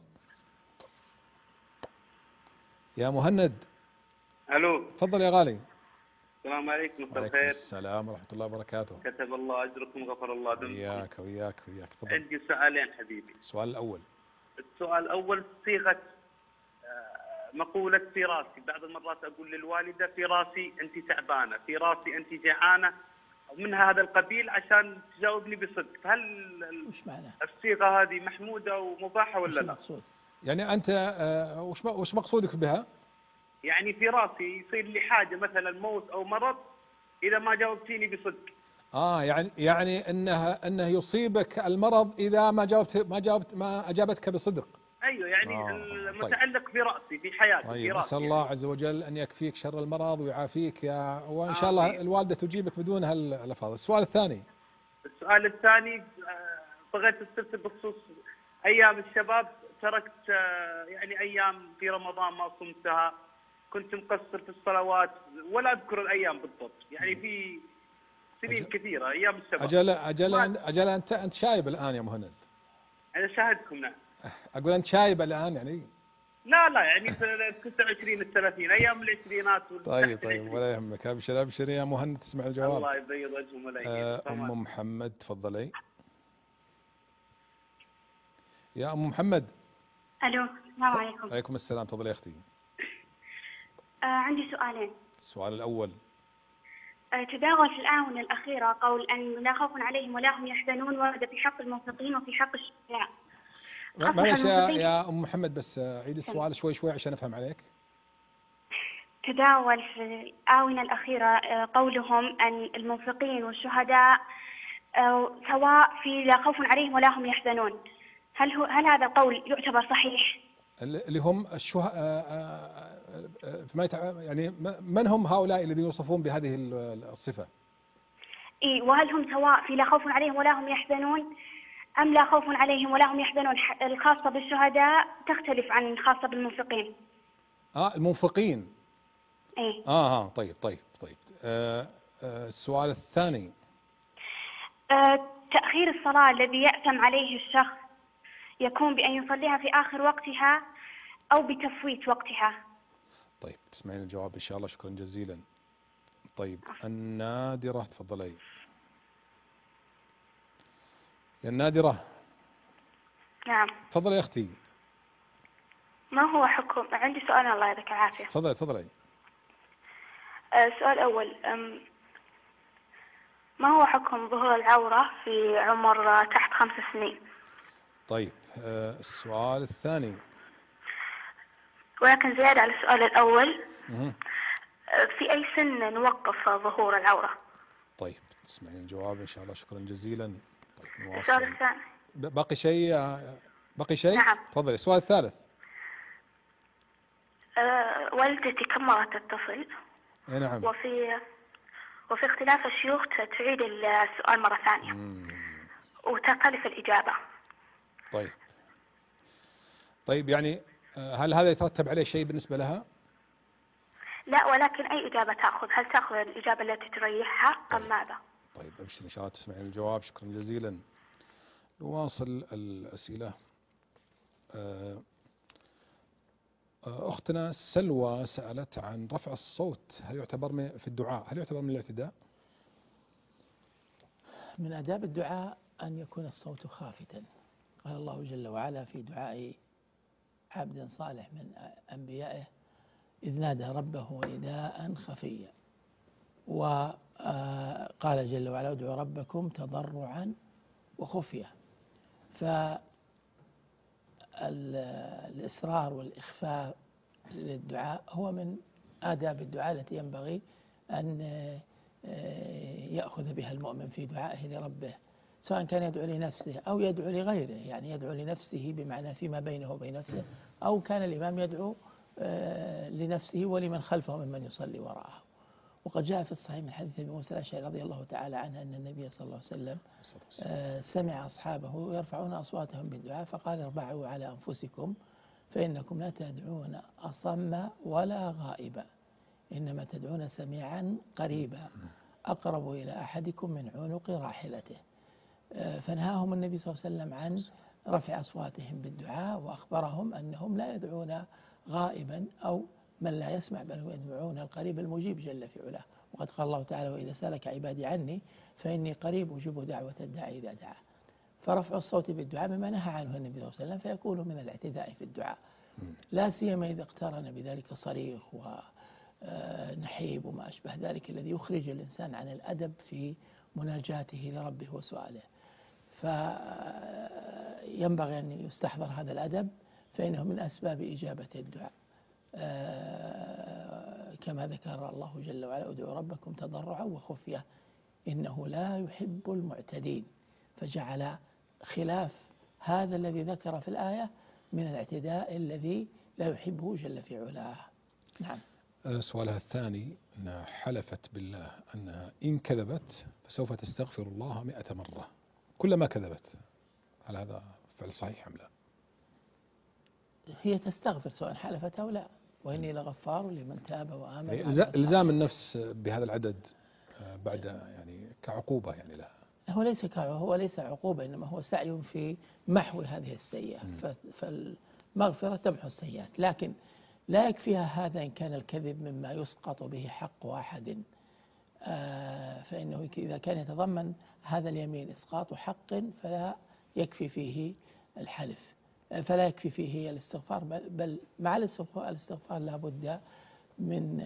يا مهند. الو. تفضل يا غالي. السلام عليكم. مساء الخير. الخير. السلام ورحمة الله وبركاته. كتب الله أجركم وغفر الله ذنوبكم. وياك وياك وياك. تفضل. عندي سؤالين حبيبي. السؤال الأول. السؤال الأول صيغة مقولة في راسي. بعض المرات أقول للوالدة في راسي أنت تعبانة، في راسي أنت جعانة، من هذا القبيل عشان تجاوبني بصدق. هل الصيغة هذه محمودة ومباحة ولا لا؟ مقصود؟ يعني أنت آه وش وش مقصودك بها؟ يعني في راسي يصير لي حاجة مثلا موت أو مرض إذا ما جاوبتيني بصدق. آه يعني يعني أنها أنه يصيبك المرض إذا ما جاوبت ما جاوبت ما أجابتك بصدق. أيوة يعني آه المتعلق طيب. في رأسي في حياتي. طيب في رأسي. نسأل الله عز وجل أن يكفيك شر المرض ويعافيك يا وإن شاء الله آمين. الوالدة تجيبك بدون هالألفاظ. السؤال الثاني. السؤال الثاني بغيت استفسر بخصوص أيام الشباب. تركت يعني أيام في رمضان ما صمتها، كنت مقصر في الصلوات ولا أذكر الأيام بالضبط، يعني في سنين أجل. كثيرة أيام الشباب. أجل أجل أجل أنت أنت شايب الآن يا مهند. أنا شاهدكم. نعم. أقول أنت شايب الآن يعني. لا لا يعني تسعة وعشرين الثلاثين أيام العشرينات. طيب طيب ولا يهمك. أبشر أبشر يا مهند تسمع الجواب. الله يبيض وجههم ولا يهمك. أم محمد تفضلي. يا أم محمد. ألو السلام عليكم. عليكم السلام. تفضلي يا أختي. آه عندي سؤالين. السؤال الأول. آه تداول في الآونة الأخيرة قول أن لا خوف عليهم ولا هم يحزنون، ورد في حق المنفقين وفي حق الشهداء. معلش يا, يا أم محمد بس عيد السؤال شوي شوي عشان أفهم عليك. تداول في الآونة الأخيرة قولهم أن المنفقين والشهداء سواء في لا خوف عليهم ولا هم يحزنون، هل هو هل هذا القول يعتبر صحيح؟ اللي هم الشهداء يعني من هم هؤلاء الذين يوصفون بهذه الصفة؟ إيه وهل هم سواء في لا خوف عليهم ولا هم يحزنون أم لا خوف عليهم ولا هم يحزنون؟ الخاصة بالشهداء تختلف عن الخاصة بالمنفقين. آه المنفقين. إيه. آه, آه طيب طيب طيب. آه آه السؤال الثاني. آه تأخير الصلاة الذي يأثم عليه الشخص يكون بأن يصليها في آخر وقتها أو بتفويت وقتها. طيب تسمعين الجواب إن شاء الله. شكرا جزيلا. طيب النادرة تفضلي. يا النادرة. نعم. تفضلي يا أختي. ما هو حكم، عندي سؤال الله يعطيك العافية. تفضلي تفضلي. السؤال الأول، ما هو حكم ظهور العورة في عمر تحت خمس سنين؟ طيب السؤال الثاني. ولكن زيادة على السؤال الأول، مه. في أي سن نوقف ظهور العورة؟ طيب اسمعين الجواب إن شاء الله. شكرا جزيلا. طيب السؤال الثاني. باقي شيء باقي شيء نعم. تفضلي. السؤال الثالث. أه والدتي كم مرة تتصل؟ نعم. وفي وفي اختلاف الشيوخ تعيد السؤال مرة ثانية. مم. وتختلف الإجابة. طيب طيب يعني هل هذا يترتب عليه شيء بالنسبة لها؟ لا، ولكن أي إجابة تأخذ؟ هل تأخذ الإجابة التي تريحها أم طيب. ماذا؟ طيب أبشر إن شاء الله تسمعين الجواب. شكرا جزيلا. نواصل الأسئلة. أختنا سلوى سألت عن رفع الصوت، هل يعتبر في الدعاء هل يعتبر من الاعتداء؟ من آداب الدعاء أن يكون الصوت خافتا. قال الله جل وعلا في دعاء عبد صالح من أنبيائه: إذ نادى ربه نداء خفيا. وقال جل وعلا: ادعوا ربكم تضرعا وخفية. فالإصرار والإخفاء للدعاء هو من آداب الدعاء التي ينبغي أن يأخذ بها المؤمن في دعائه لربه، سواء كان يدعو لنفسه أو يدعو لغيره، يعني يدعو لنفسه بمعنى فيما بينه وبين نفسه، أو كان الإمام يدعو لنفسه ولمن خلفه ممن يصلي وراءه. وقد جاء في الصحيح من حديث أبي موسى الأشعري رضي الله تعالى عنه أن النبي صلى الله عليه وسلم سمع أصحابه يرفعون أصواتهم بالدعاء فقال: اربعوا على أنفسكم فإنكم لا تدعون أصم ولا غائبا، إنما تدعون سميعا قريبا أقرب إلى أحدكم من عنق راحلته. فنهاهم النبي صلى الله عليه وسلم عن رفع أصواتهم بالدعاء، وأخبرهم أنهم لا يدعون غائبا أو من لا يسمع، بل يدعون القريب المجيب جل في علاه. وقد قال الله تعالى: وإذا سألك عبادي عني فإني قريب أجيب دعوة الداعي إذا دعا. فرفع الصوت بالدعاء مما نهى عنه النبي صلى الله عليه وسلم، فيكون من الاعتداء في الدعاء، لا سيما إذا اقترن بذلك صريخ ونحيب وما أشبه ذلك الذي يخرج الإنسان عن الأدب في مناجاته لربه وسؤاله. فينبغي أن يستحضر هذا الأدب، فإنه من أسباب إجابة الدعاء، كما ذكر الله جل وعلا: ادعوا ربكم تضرعا وخفية إنه لا يحب المعتدين. فجعل خلاف هذا الذي ذكر في الآية من الاعتداء الذي لا يحبه جل في علاه. نعم. سؤالها الثاني أنها حلفت بالله أنها إن كذبت فسوف تستغفر الله مئة مرة كلما كذبت، هل هذا فعل صحيح أم لا؟ هي تستغفر سواء حلفت أو لا، وإني لغفار لمن تاب وآمن. إلزام النفس بهذا العدد بعد يعني كعقوبة يعني لها. هو ليس كعقوبة، هو ليس عقوبة، إنما هو سعي في محو هذه السيئة. فالمغفرة تمحو السيئات، لكن لا يكفيها هذا إن كان الكذب مما يسقط به حق أحد، فإنه إذا كان يتضمن هذا اليمين إسقاط حق فلا يكفي فيه الحلف، فلا يكفي فيه الاستغفار، بل مع الاستغفار, الاستغفار لا بد من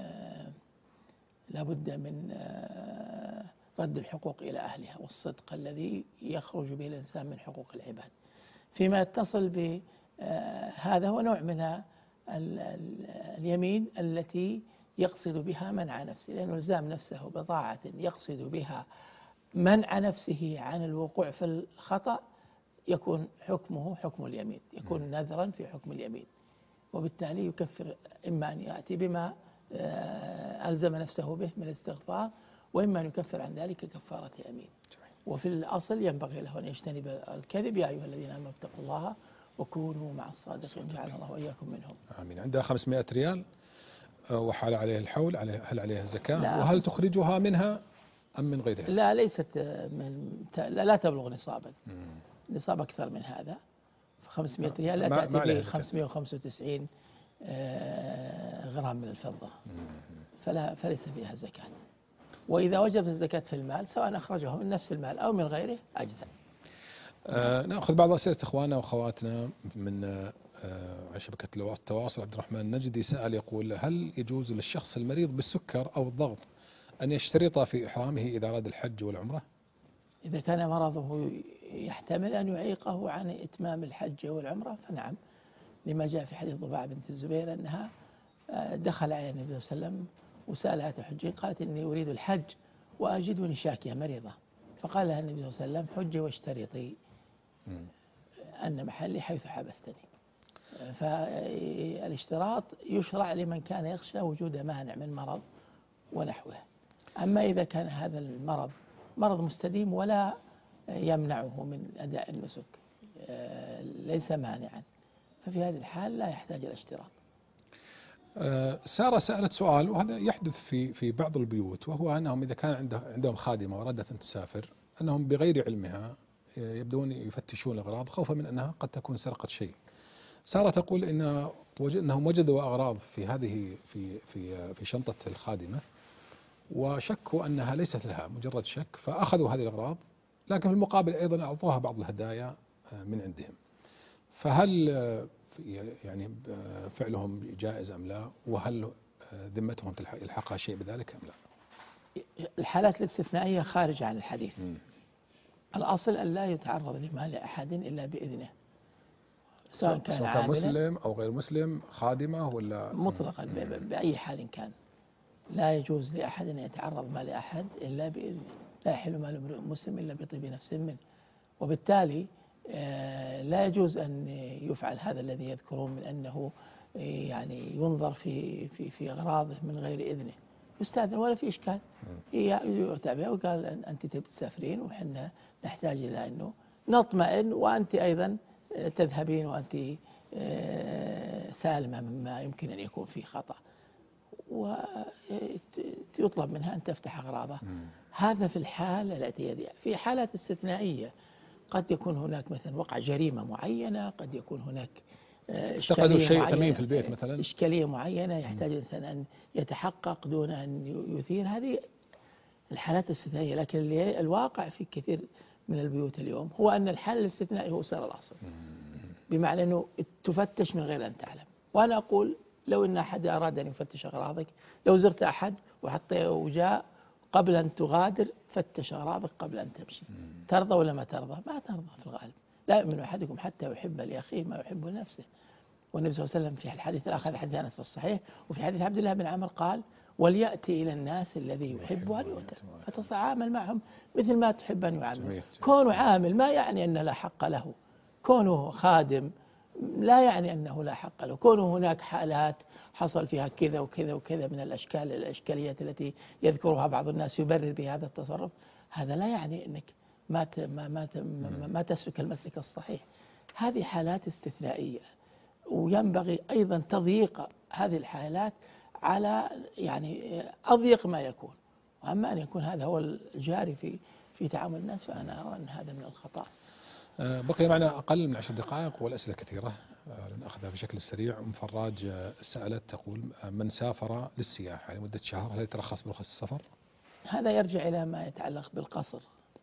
لا بد من رد الحقوق إلى أهلها والصدق الذي يخرج به الإنسان من حقوق العباد. فيما يتصل بهذا هو نوع من اليمين التي يقصد بها منع نفسه، لأنه إلزام نفسه بطاعة يقصد بها منع نفسه عن الوقوع في الخطأ يكون حكمه حكم اليمين، يكون نذرا في حكم اليمين، وبالتالي يكفر إما أن يأتي بما ألزم نفسه به من الاستغفار، وإما أن يكفر عن ذلك كفارة يمين. وفي الأصل ينبغي له أن يجتنب الكذب: يا أيها الذين آمنوا اتقوا الله وكونوا مع الصادقين جعلنا الله وإياكم منهم. آمين. عندها خمسمائة ريال وحال عليه الحول، هل عليها الزكاة؟ وهل تخرجها منها أم من غيرها؟ لا، ليست من لا تبلغ نصابا، نصاب أكثر من هذا. خمسمائة ريال لا تأتي به خمسمائة وخمسة وتسعين غرام من الفضة، فلا فليس فيها زكاة. وإذا وجبت الزكاة في المال سواء أخرجه من نفس المال أو من غيره أجزاء. آه نأخذ بعض أسئلة إخواننا وأخواتنا من على شبكة التواصل عبد الرحمن النجدي سأل يقول: هل يجوز للشخص المريض بالسكر أو الضغط أن يشترط في إحرامه إذا أراد الحج والعمرة؟ إذا كان مرضه يحتمل أن يعيقه عن إتمام الحج والعمرة فنعم، لما جاء في حديث ضباع بنت الزبير أنها دخل على النبي صلى الله عليه وسلم وسألها تحجين، قالت: إني أريد الحج وأجدني شاكية مريضة، فقال لها النبي صلى الله عليه وسلم: حجي واشترطي أن محلي حيث حبستني. فالاشتراط يشرع لمن كان يخشى وجود مانع من مرض ونحوه. أما إذا كان هذا المرض مرض مستديم ولا يمنعه من أداء النسك ليس مانعا، ففي هذه الحال لا يحتاج إلى اشتراط. سارة سألت سؤال، وهذا يحدث في في بعض البيوت، وهو أنهم إذا كان عنده عندهم خادمة وأرادت أن تسافر أنهم بغير علمها يبدون يفتشون الأغراض خوفا من أنها قد تكون سرقت شيء. سارة تقول إن أنهم وجدوا أغراض في هذه في في في شنطة الخادمة وشكوا أنها ليست لها، مجرد شك، فأخذوا هذه الأغراض، لكن في المقابل أيضا أعطوها بعض الهدايا من عندهم. فهل يعني فعلهم جائز أم لا؟ وهل ذمتهم يلحقها شيء بذلك أم لا؟ الحالات الاستثنائية خارجة عن الحديث. م. الأصل أن لا يتعرض لمال أحد إلا بإذنه، سواء كان, سواء كان مسلم أو غير مسلم، خادمة ولا مطلقا م. بأي حال كان لا يجوز لأحد أن يتعرض مال أحد إلا بإذنه، لا يحل مال امرئ مسلم إلا بطيب نفس منه. وبالتالي لا يجوز أن يفعل هذا الذي يذكرون من أنه يعني ينظر في في في أغراضه من غير إذنه، يستأذن ولا في إشكال، يتابع وقال أنت تبي تسافرين وحنا نحتاج إلى أنه نطمئن وأنت أيضا تذهبين وأنت سالمة مما يمكن أن يكون فيه خطأ، ويطلب منها أن تفتح أغراضها. هذا في الحالة الاعتيادية. في حالات استثنائية قد يكون هناك مثلا وقع جريمة معينة، قد يكون هناك إشكالية شيء ثمين في البيت مثلا، إشكالية معينة يحتاج الإنسان أن يتحقق دون أن يثير، هذه الحالات الاستثنائية. لكن الواقع في كثير من البيوت اليوم هو أن الحال الاستثنائي هو صار الأصل، بمعنى أنه تفتش من غير أن تعلم. وأنا أقول لو أن أحد أراد أن يفتش أغراضك، لو زرت أحد وحتى وجاء قبل أن تغادر فتش أغراضك قبل أن تمشي، ترضى ولا ما ترضى؟ ما ترضى في الغالب. لا يؤمن أحدكم حتى يحب لأخيه ما يحب لنفسه. والنبي صلى الله عليه وسلم في الحديث الآخر، حديث أنس في الصحيح، وفي حديث عبد الله بن عمر قال: وليأتي إلى الناس الذي يحب أن يؤتى، فتتعامل معهم مثل ما تحب أن يعامل. كونه عامل ما يعني أنه لا حق له، كونه خادم لا يعني أنه لا حق له، كونه هناك حالات حصل فيها كذا وكذا وكذا من الأشكال الأشكاليات التي يذكرها بعض الناس يبرر بهذا التصرف، هذا لا يعني أنك ما ما ما ما تسلك المسلك الصحيح. هذه حالات استثنائية، وينبغي أيضا تضييق هذه الحالات على يعني أضيق ما يكون. وأما أن يكون هذا هو الجاري في في تعامل الناس فأنا أرى أن هذا من الخطأ. بقي معنا أقل من عشر دقائق والأسئلة كثيرة لنأخذها بشكل سريع. أم فراج سألت تقول: من سافر للسياحة لمدة شهر هل يترخص برخص السفر؟ هذا يرجع إلى ما يتعلق بالقصر،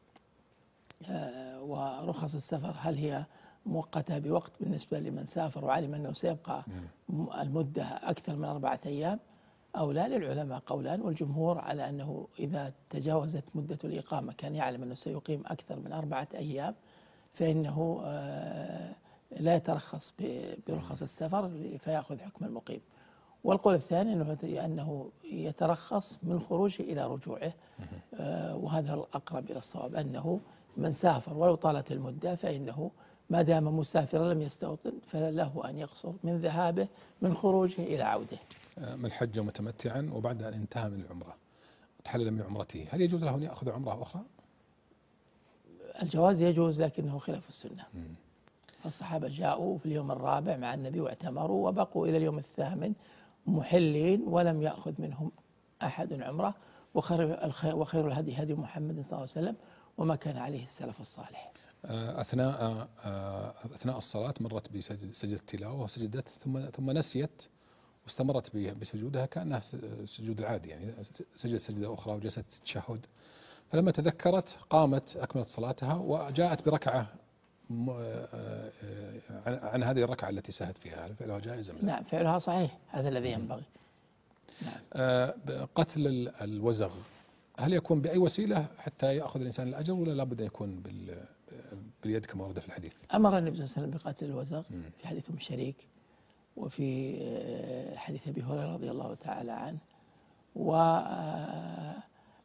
ورخص السفر هل هي مؤقتة بوقت بالنسبة لمن سافر وعلم أنه سيبقى المدة أكثر من أربعة أيام أو لا؟ للعلماء قولان، والجمهور على أنه إذا تجاوزت مدة الإقامة كان يعلم أنه سيقيم أكثر من أربعة أيام فإنه لا يترخص برخص السفر فيأخذ حكم المقيم. والقول الثاني أنه يترخص من خروجه إلى رجوعه، وهذا الأقرب إلى الصواب، أنه من سافر ولو طالت المدة فإنه ما دام مسافرا لم يستوطن فله أن يقصر من ذهابه من خروجه إلى عوده. من حج متمتعا وبعد أن انتهى من العمرة وتحلل من عمرته هل يجوز له أن يأخذ عمرة أخرى؟ الجواز يجوز لكنه خلاف السنة. م. الصحابة جاءوا في اليوم الرابع مع النبي واعتمروا وبقوا إلى اليوم الثامن محلين ولم يأخذ منهم أحد عمرة، وخير الهدي هدي محمد صلى الله عليه وسلم وما كان عليه السلف الصالح. أثناء أثناء الصلاة مرت بسجدة التلاوة وسجدت ثم ثم نسيت واستمرت بسجودها كأنها سجود العادي، يعني سجدت سجدة أخرى وجلست تشهد، فلما تذكرت قامت أكملت صلاتها وجاءت بركعة عن هذه الركعة التي سهت فيها، هل فعلها جائز أم لا؟ نعم فعلها صحيح، هذا الذي ينبغي. نعم. قتل الوزغ هل يكون بأي وسيلة حتى يأخذ الإنسان الأجر، ولا لابد أن يكون باليد كما ورد في الحديث؟ أمر النبي صلى الله عليه وسلم بقتل الوزغ في حديث أم شريك، وفي حديث أبي هريرة رضي الله تعالى عنه، وجاء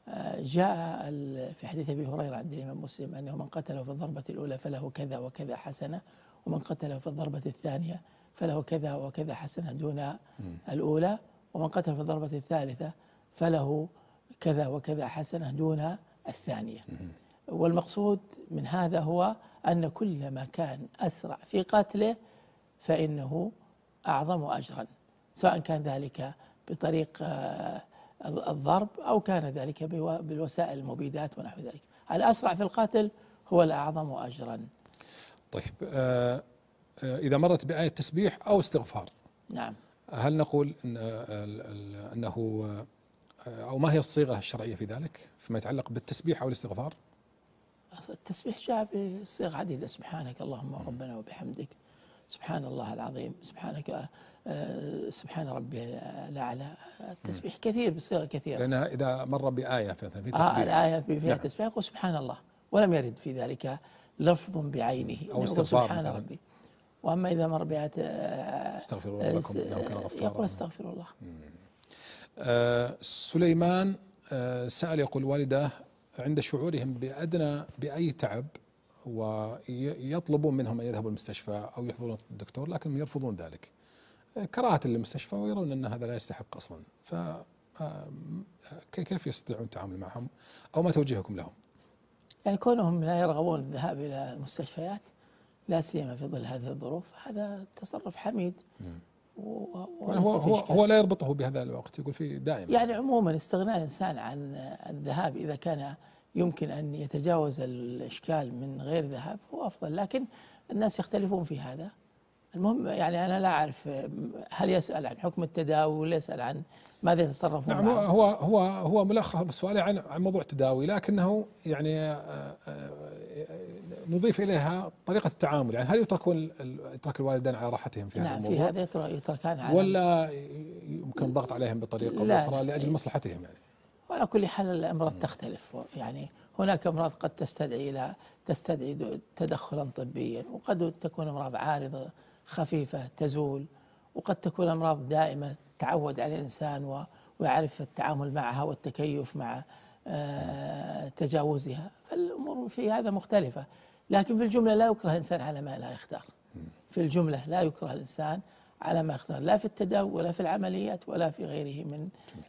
في حديث أبي هريرة عند الإمام مسلم أنه من قتله في الضربة الأولى فله كذا وكذا حسنة، ومن قتله في الضربة الثانية فله كذا وكذا حسنة دون الأولى، ومن قتل في الضربة الثالثة فله كذا وكذا حسنة دون الثانية. والمقصود من هذا هو أن كل ما كان أسرع في قتله فإنه أعظم أجرا، سواء كان ذلك بطريق الضرب أو كان ذلك بالوسائل المبيدات ونحو ذلك. الأسرع في القتل هو الأعظم أجرا. طيب آه إذا مرت بآية تسبيح أو استغفار، نعم، هل نقول إن أنه أو ما هي الصيغة الشرعية في ذلك فيما يتعلق بالتسبيح أو الاستغفار؟ التسبيح جاء بصيغ عديدة، سبحانك اللهم ربنا وبحمدك، سبحان الله العظيم، سبحانك سبحان ربي الأعلى. التسبيح كثير بصيغ كثيرة، لأنها إذا مر بآية في تسبيح آه الآية فيها نعم. تسبيح وسبحان الله، ولم يرد في ذلك لفظ بعينه أو استغفار سبحان مثلاً. ربي. وأما إذا مر بآية استغفر الله لكم إنه كان غفارا، يقول استغفر الله. آه سليمان آه سأل يقول والده عند شعورهم بأدنى بأي تعب ويطلبون منهم أن يذهبوا المستشفى أو يحضرون الدكتور، لكنهم يرفضون ذلك كراهة للمستشفى ويرون أن هذا لا يستحق أصلا، فكيف يستطيعون التعامل معهم أو ما توجيهكم لهم؟ يعني كونهم لا يرغبون الذهاب إلى المستشفيات لا سيما في ظل هذه الظروف، هذا تصرف حميد. هو هو هو لا يربطه بهذا الوقت، يقول في دائما يعني عموما استغناء الإنسان عن الذهاب إذا كان يمكن أن يتجاوز الإشكال من غير ذهاب هو أفضل، لكن الناس يختلفون في هذا. المهم يعني أنا لا أعرف هل يسأل عن حكم التداوي ولا يسأل عن ماذا يتصرفون نعم معه. هو هو هو ملخص سؤالي عن عن موضوع التداوي، لكنه يعني نضيف إليها طريقة التعامل. يعني هل يتركون يترك الوالدين على راحتهم في نعم هذا الموضوع؟ نعم في هذا يتركان على، ولا يمكن الضغط عليهم بطريقة أخرى لأجل مصلحتهم يعني؟ وعلى كل حال الأمراض تختلف، يعني هناك أمراض قد تستدعي إلى تستدعي تدخلا طبيا، وقد تكون أمراض عارضة خفيفة تزول، وقد تكون أمراض دائمة تعود على الإنسان ويعرف التعامل معها والتكيف مع تجاوزها، فالأمور في هذا مختلفة. لكن في الجملة لا يكره الإنسان على ما لا يختار، في الجملة لا يكره الإنسان على ما يختار، لا في التداوي ولا في العمليات ولا في غيره من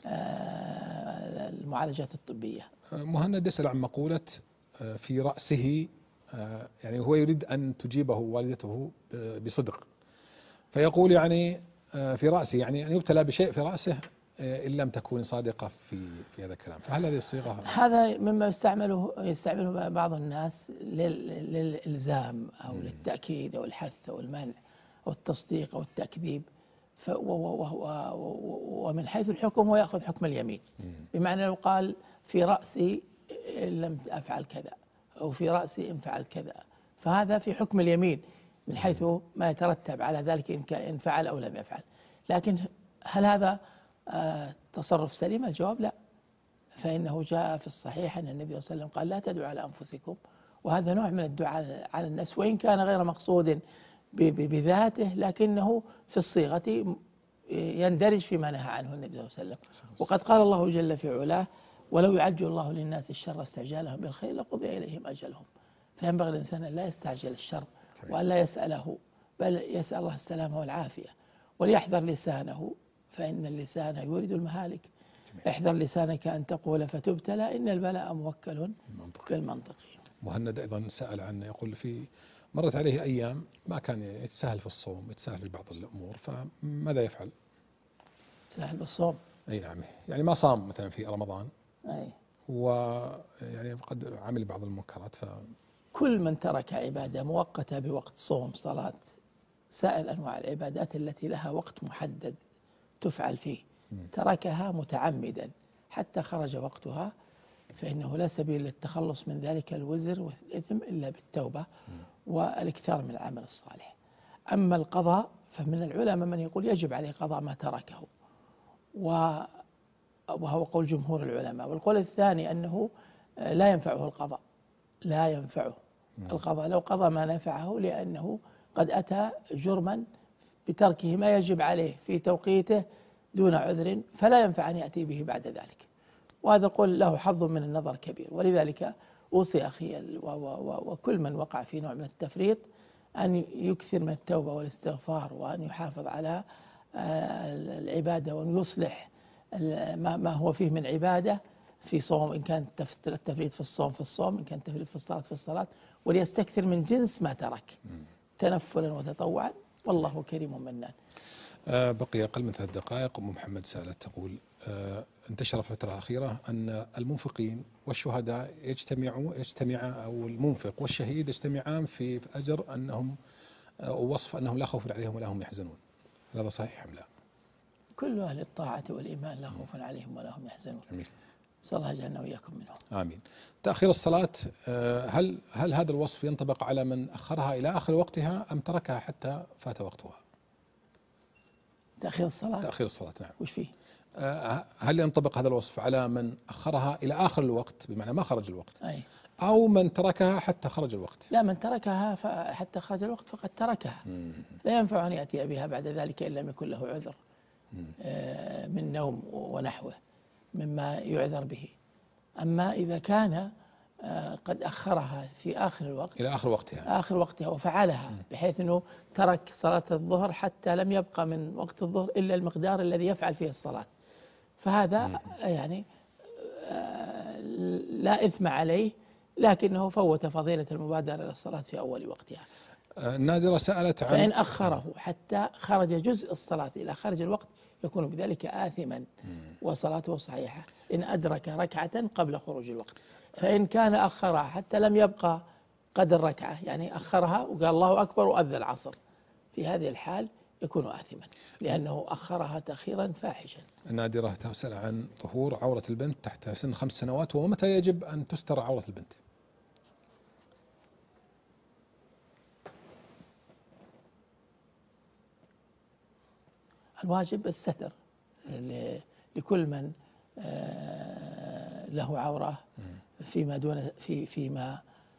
المعالجات الطبية. مهند يسأل عن مقولة في رأسه، يعني هو يريد أن تجيبه والدته بصدق، فيقول يعني في رأسه يعني أن يبتلى بشيء في رأسه إن لم تكون صادقة في في هذا الكلام، فهل هذه الصيغة؟ هذا مما يستعمله يستعمله بعض الناس للإلزام أو للتأكيد أو الحث أو المنع أو التصديق أو التكذيب، ومن حيث الحكم هو يأخذ حكم اليمين، بمعنى لو قال في رأسي إن لم أفعل كذا أو في رأسي إن فعل كذا، فهذا في حكم اليمين من حيث ما يترتب على ذلك إن فعل أو لم يفعل. لكن هل هذا آه تصرف سليم؟ الجواب لا، فإنه جاء في الصحيح أن النبي صلى الله عليه وسلم قال لا تدعوا على أنفسكم، وهذا نوع من الدعاء على النفس وإن كان غير مقصود بذاته، لكنه في الصيغة يندرج فيما نهى عنه النبي صلى الله عليه وسلم. وقد قال الله جل في علاه ولو يعجل الله للناس الشر استعجالهم بالخير لقضي إليهم أجلهم، فينبغي الإنسان أن لا يستعجل الشر وأن لا يسأله، بل يسأل الله السلامة والعافية، وليحذر لسانه فإن اللسان يورد المهالك. احذر لسانك أن تقول فتبتلى إن البلاء موكل بالمنطق. مهند أيضا سأل عن يقول في مرت عليه أيام ما كان يتساهل في الصوم، يتساهل في بعض الأمور، فماذا يفعل؟ يتساهل بالصوم؟ أي نعم، يعني ما صام مثلا في رمضان، أي ويعني قد عمل بعض المنكرات. ف كل من ترك عبادة مؤقتة بوقت صوم صلاة سائر أنواع العبادات التي لها وقت محدد تفعل فيه تركها متعمدا حتى خرج وقتها، فإنه لا سبيل للتخلص من ذلك الوزر والإثم إلا بالتوبة والاكثار من العمل الصالح. أما القضاء فمن العلماء من يقول يجب عليه قضاء ما تركه، وهو قول جمهور العلماء. والقول الثاني أنه لا ينفعه القضاء، لا ينفعه القضاء لو قضى ما نفعه، لأنه قد أتى جرما بتركه ما يجب عليه في توقيته دون عذر، فلا ينفع أن يأتي به بعد ذلك. وهذا القول له حظ من النظر كبير. ولذلك أوصي أخي وكل من وقع في نوع من التفريط أن يكثر من التوبة والاستغفار، وأن يحافظ على العبادة، وأن يصلح ما هو فيه من عبادة في صوم، إن كان التفريط في الصوم في الصوم، إن كان التفريط في الصلاة في الصلاة، وليستكثر من جنس ما ترك تنفلا وتطوعا، والله كريم منان. آه بقي أقل من ثلاث دقائق. أم محمد سألت تقول آه انتشر في الفترة الأخيرة أن المنفقين والشهداء يجتمعوا يجتمعا أو المنفق والشهيد يجتمعان في أجر أنهم آه ووصف أنهم لا خوف عليهم ولا هم يحزنون، هذا صحيح أم لا؟ كل أهل الطاعة والإيمان لا خوف عليهم ولا هم يحزنون. جميل. صلى الله يجعلنا وإياكم منهم. آمين. تأخير الصلاة هل هل هذا الوصف ينطبق على من أخرها إلى آخر وقتها أم تركها حتى فات وقتها؟ تأخير الصلاة. تأخير الصلاة نعم. وش فيه؟ هل ينطبق هذا الوصف على من أخرها إلى آخر الوقت بمعنى ما خرج الوقت؟ أي. أو من تركها حتى خرج الوقت؟ لا، من تركها حتى خرج الوقت فقد تركها. مم. لا ينفع أن يأتي بها بعد ذلك إلا لم يكن له عذر من نوم ونحوه مما يعذر به. أما إذا كان قد أخرها في آخر الوقت إلى آخر وقتها آخر وقتها وفعلها بحيث أنه ترك صلاة الظهر حتى لم يبقى من وقت الظهر إلا المقدار الذي يفعل فيه الصلاة، فهذا م. يعني لا إثم عليه، لكنه فوت فضيلة المبادرة إلى الصلاة في أول وقتها. نادرة سألت عن فإن أخره حتى خرج جزء الصلاة إلى خارج الوقت يكون بذلك آثما وصلاته صحيحة إن أدرك ركعة قبل خروج الوقت. فإن كان أخرها حتى لم يبقى قدر ركعة، يعني أخرها وقال الله أكبر وأذن العصر، في هذه الحال يكون آثما لأنه أخرها تأخيرا فاحشا. نادرة تسأل عن ظهور عورة البنت تحت سن خمس سنوات، ومتى يجب أن تستر عورة البنت؟ الواجب الستر لكل من له عورة فيما دون في فيما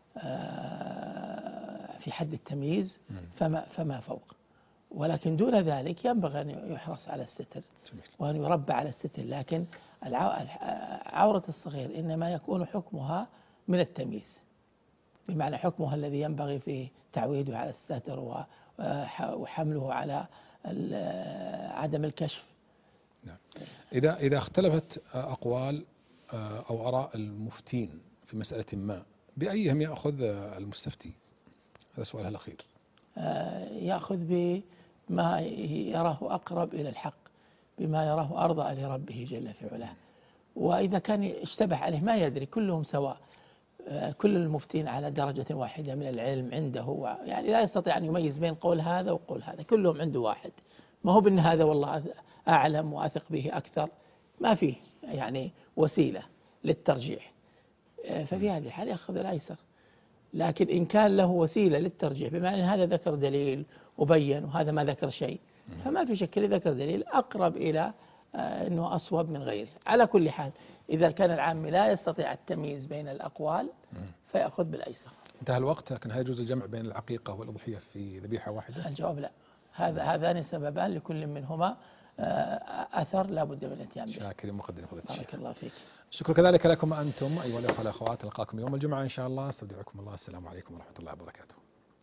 في حد التمييز فما فما فوق، ولكن دون ذلك ينبغي أن يحرص على الستر وأن يربى على الستر. لكن عورة الصغير إنما يكون حكمها من التمييز، بمعنى حكمها الذي ينبغي فيه تعويده على الستر وحمله على عدم الكشف. نعم. إذا إذا اختلفت أقوال أو آراء المفتين في مسألة ما، بأيهم يأخذ المستفتي؟ هذا سؤالها الأخير. يأخذ بما يراه أقرب إلى الحق، بما يراه أرضى لربه جل في علاه. وإذا كان اشتبه عليه ما يدري، كلهم سواء، كل المفتين على درجة واحدة من العلم عنده، يعني لا يستطيع أن يميز بين قول هذا وقول هذا، كلهم عنده واحد. ما هو بأن هذا والله أعلم وأثق به أكثر، ما فيه يعني وسيلة للترجيح، ففي هذه الحالة يأخذ الأيسر. لكن إن كان له وسيلة للترجيح بمعنى أن هذا ذكر دليل وبين وهذا ما ذكر شيء، فما في شك ذكر دليل أقرب إلى أنه أصوب من غيره. على كل حال إذا كان العام لا يستطيع التمييز بين الأقوال فيأخذ بالأيسر. انتهى الوقت، لكن هل يجوز الجمع بين العقيقة والأضحية في ذبيحة واحدة؟ الجواب لا. هذا هذان سببان لكل منهما أثر لا بد من الاتيان به. شاكر مقدم فضيلة الشيخ. بارك الله فيك. شكرا كذلك لكم أنتم أيها الأخوة والأخوات، نلقاكم يوم الجمعة إن شاء الله. استودعكم الله، السلام عليكم ورحمة الله وبركاته.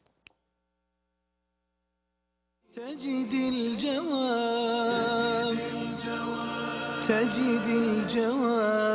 تجد الجواب تجد الجواب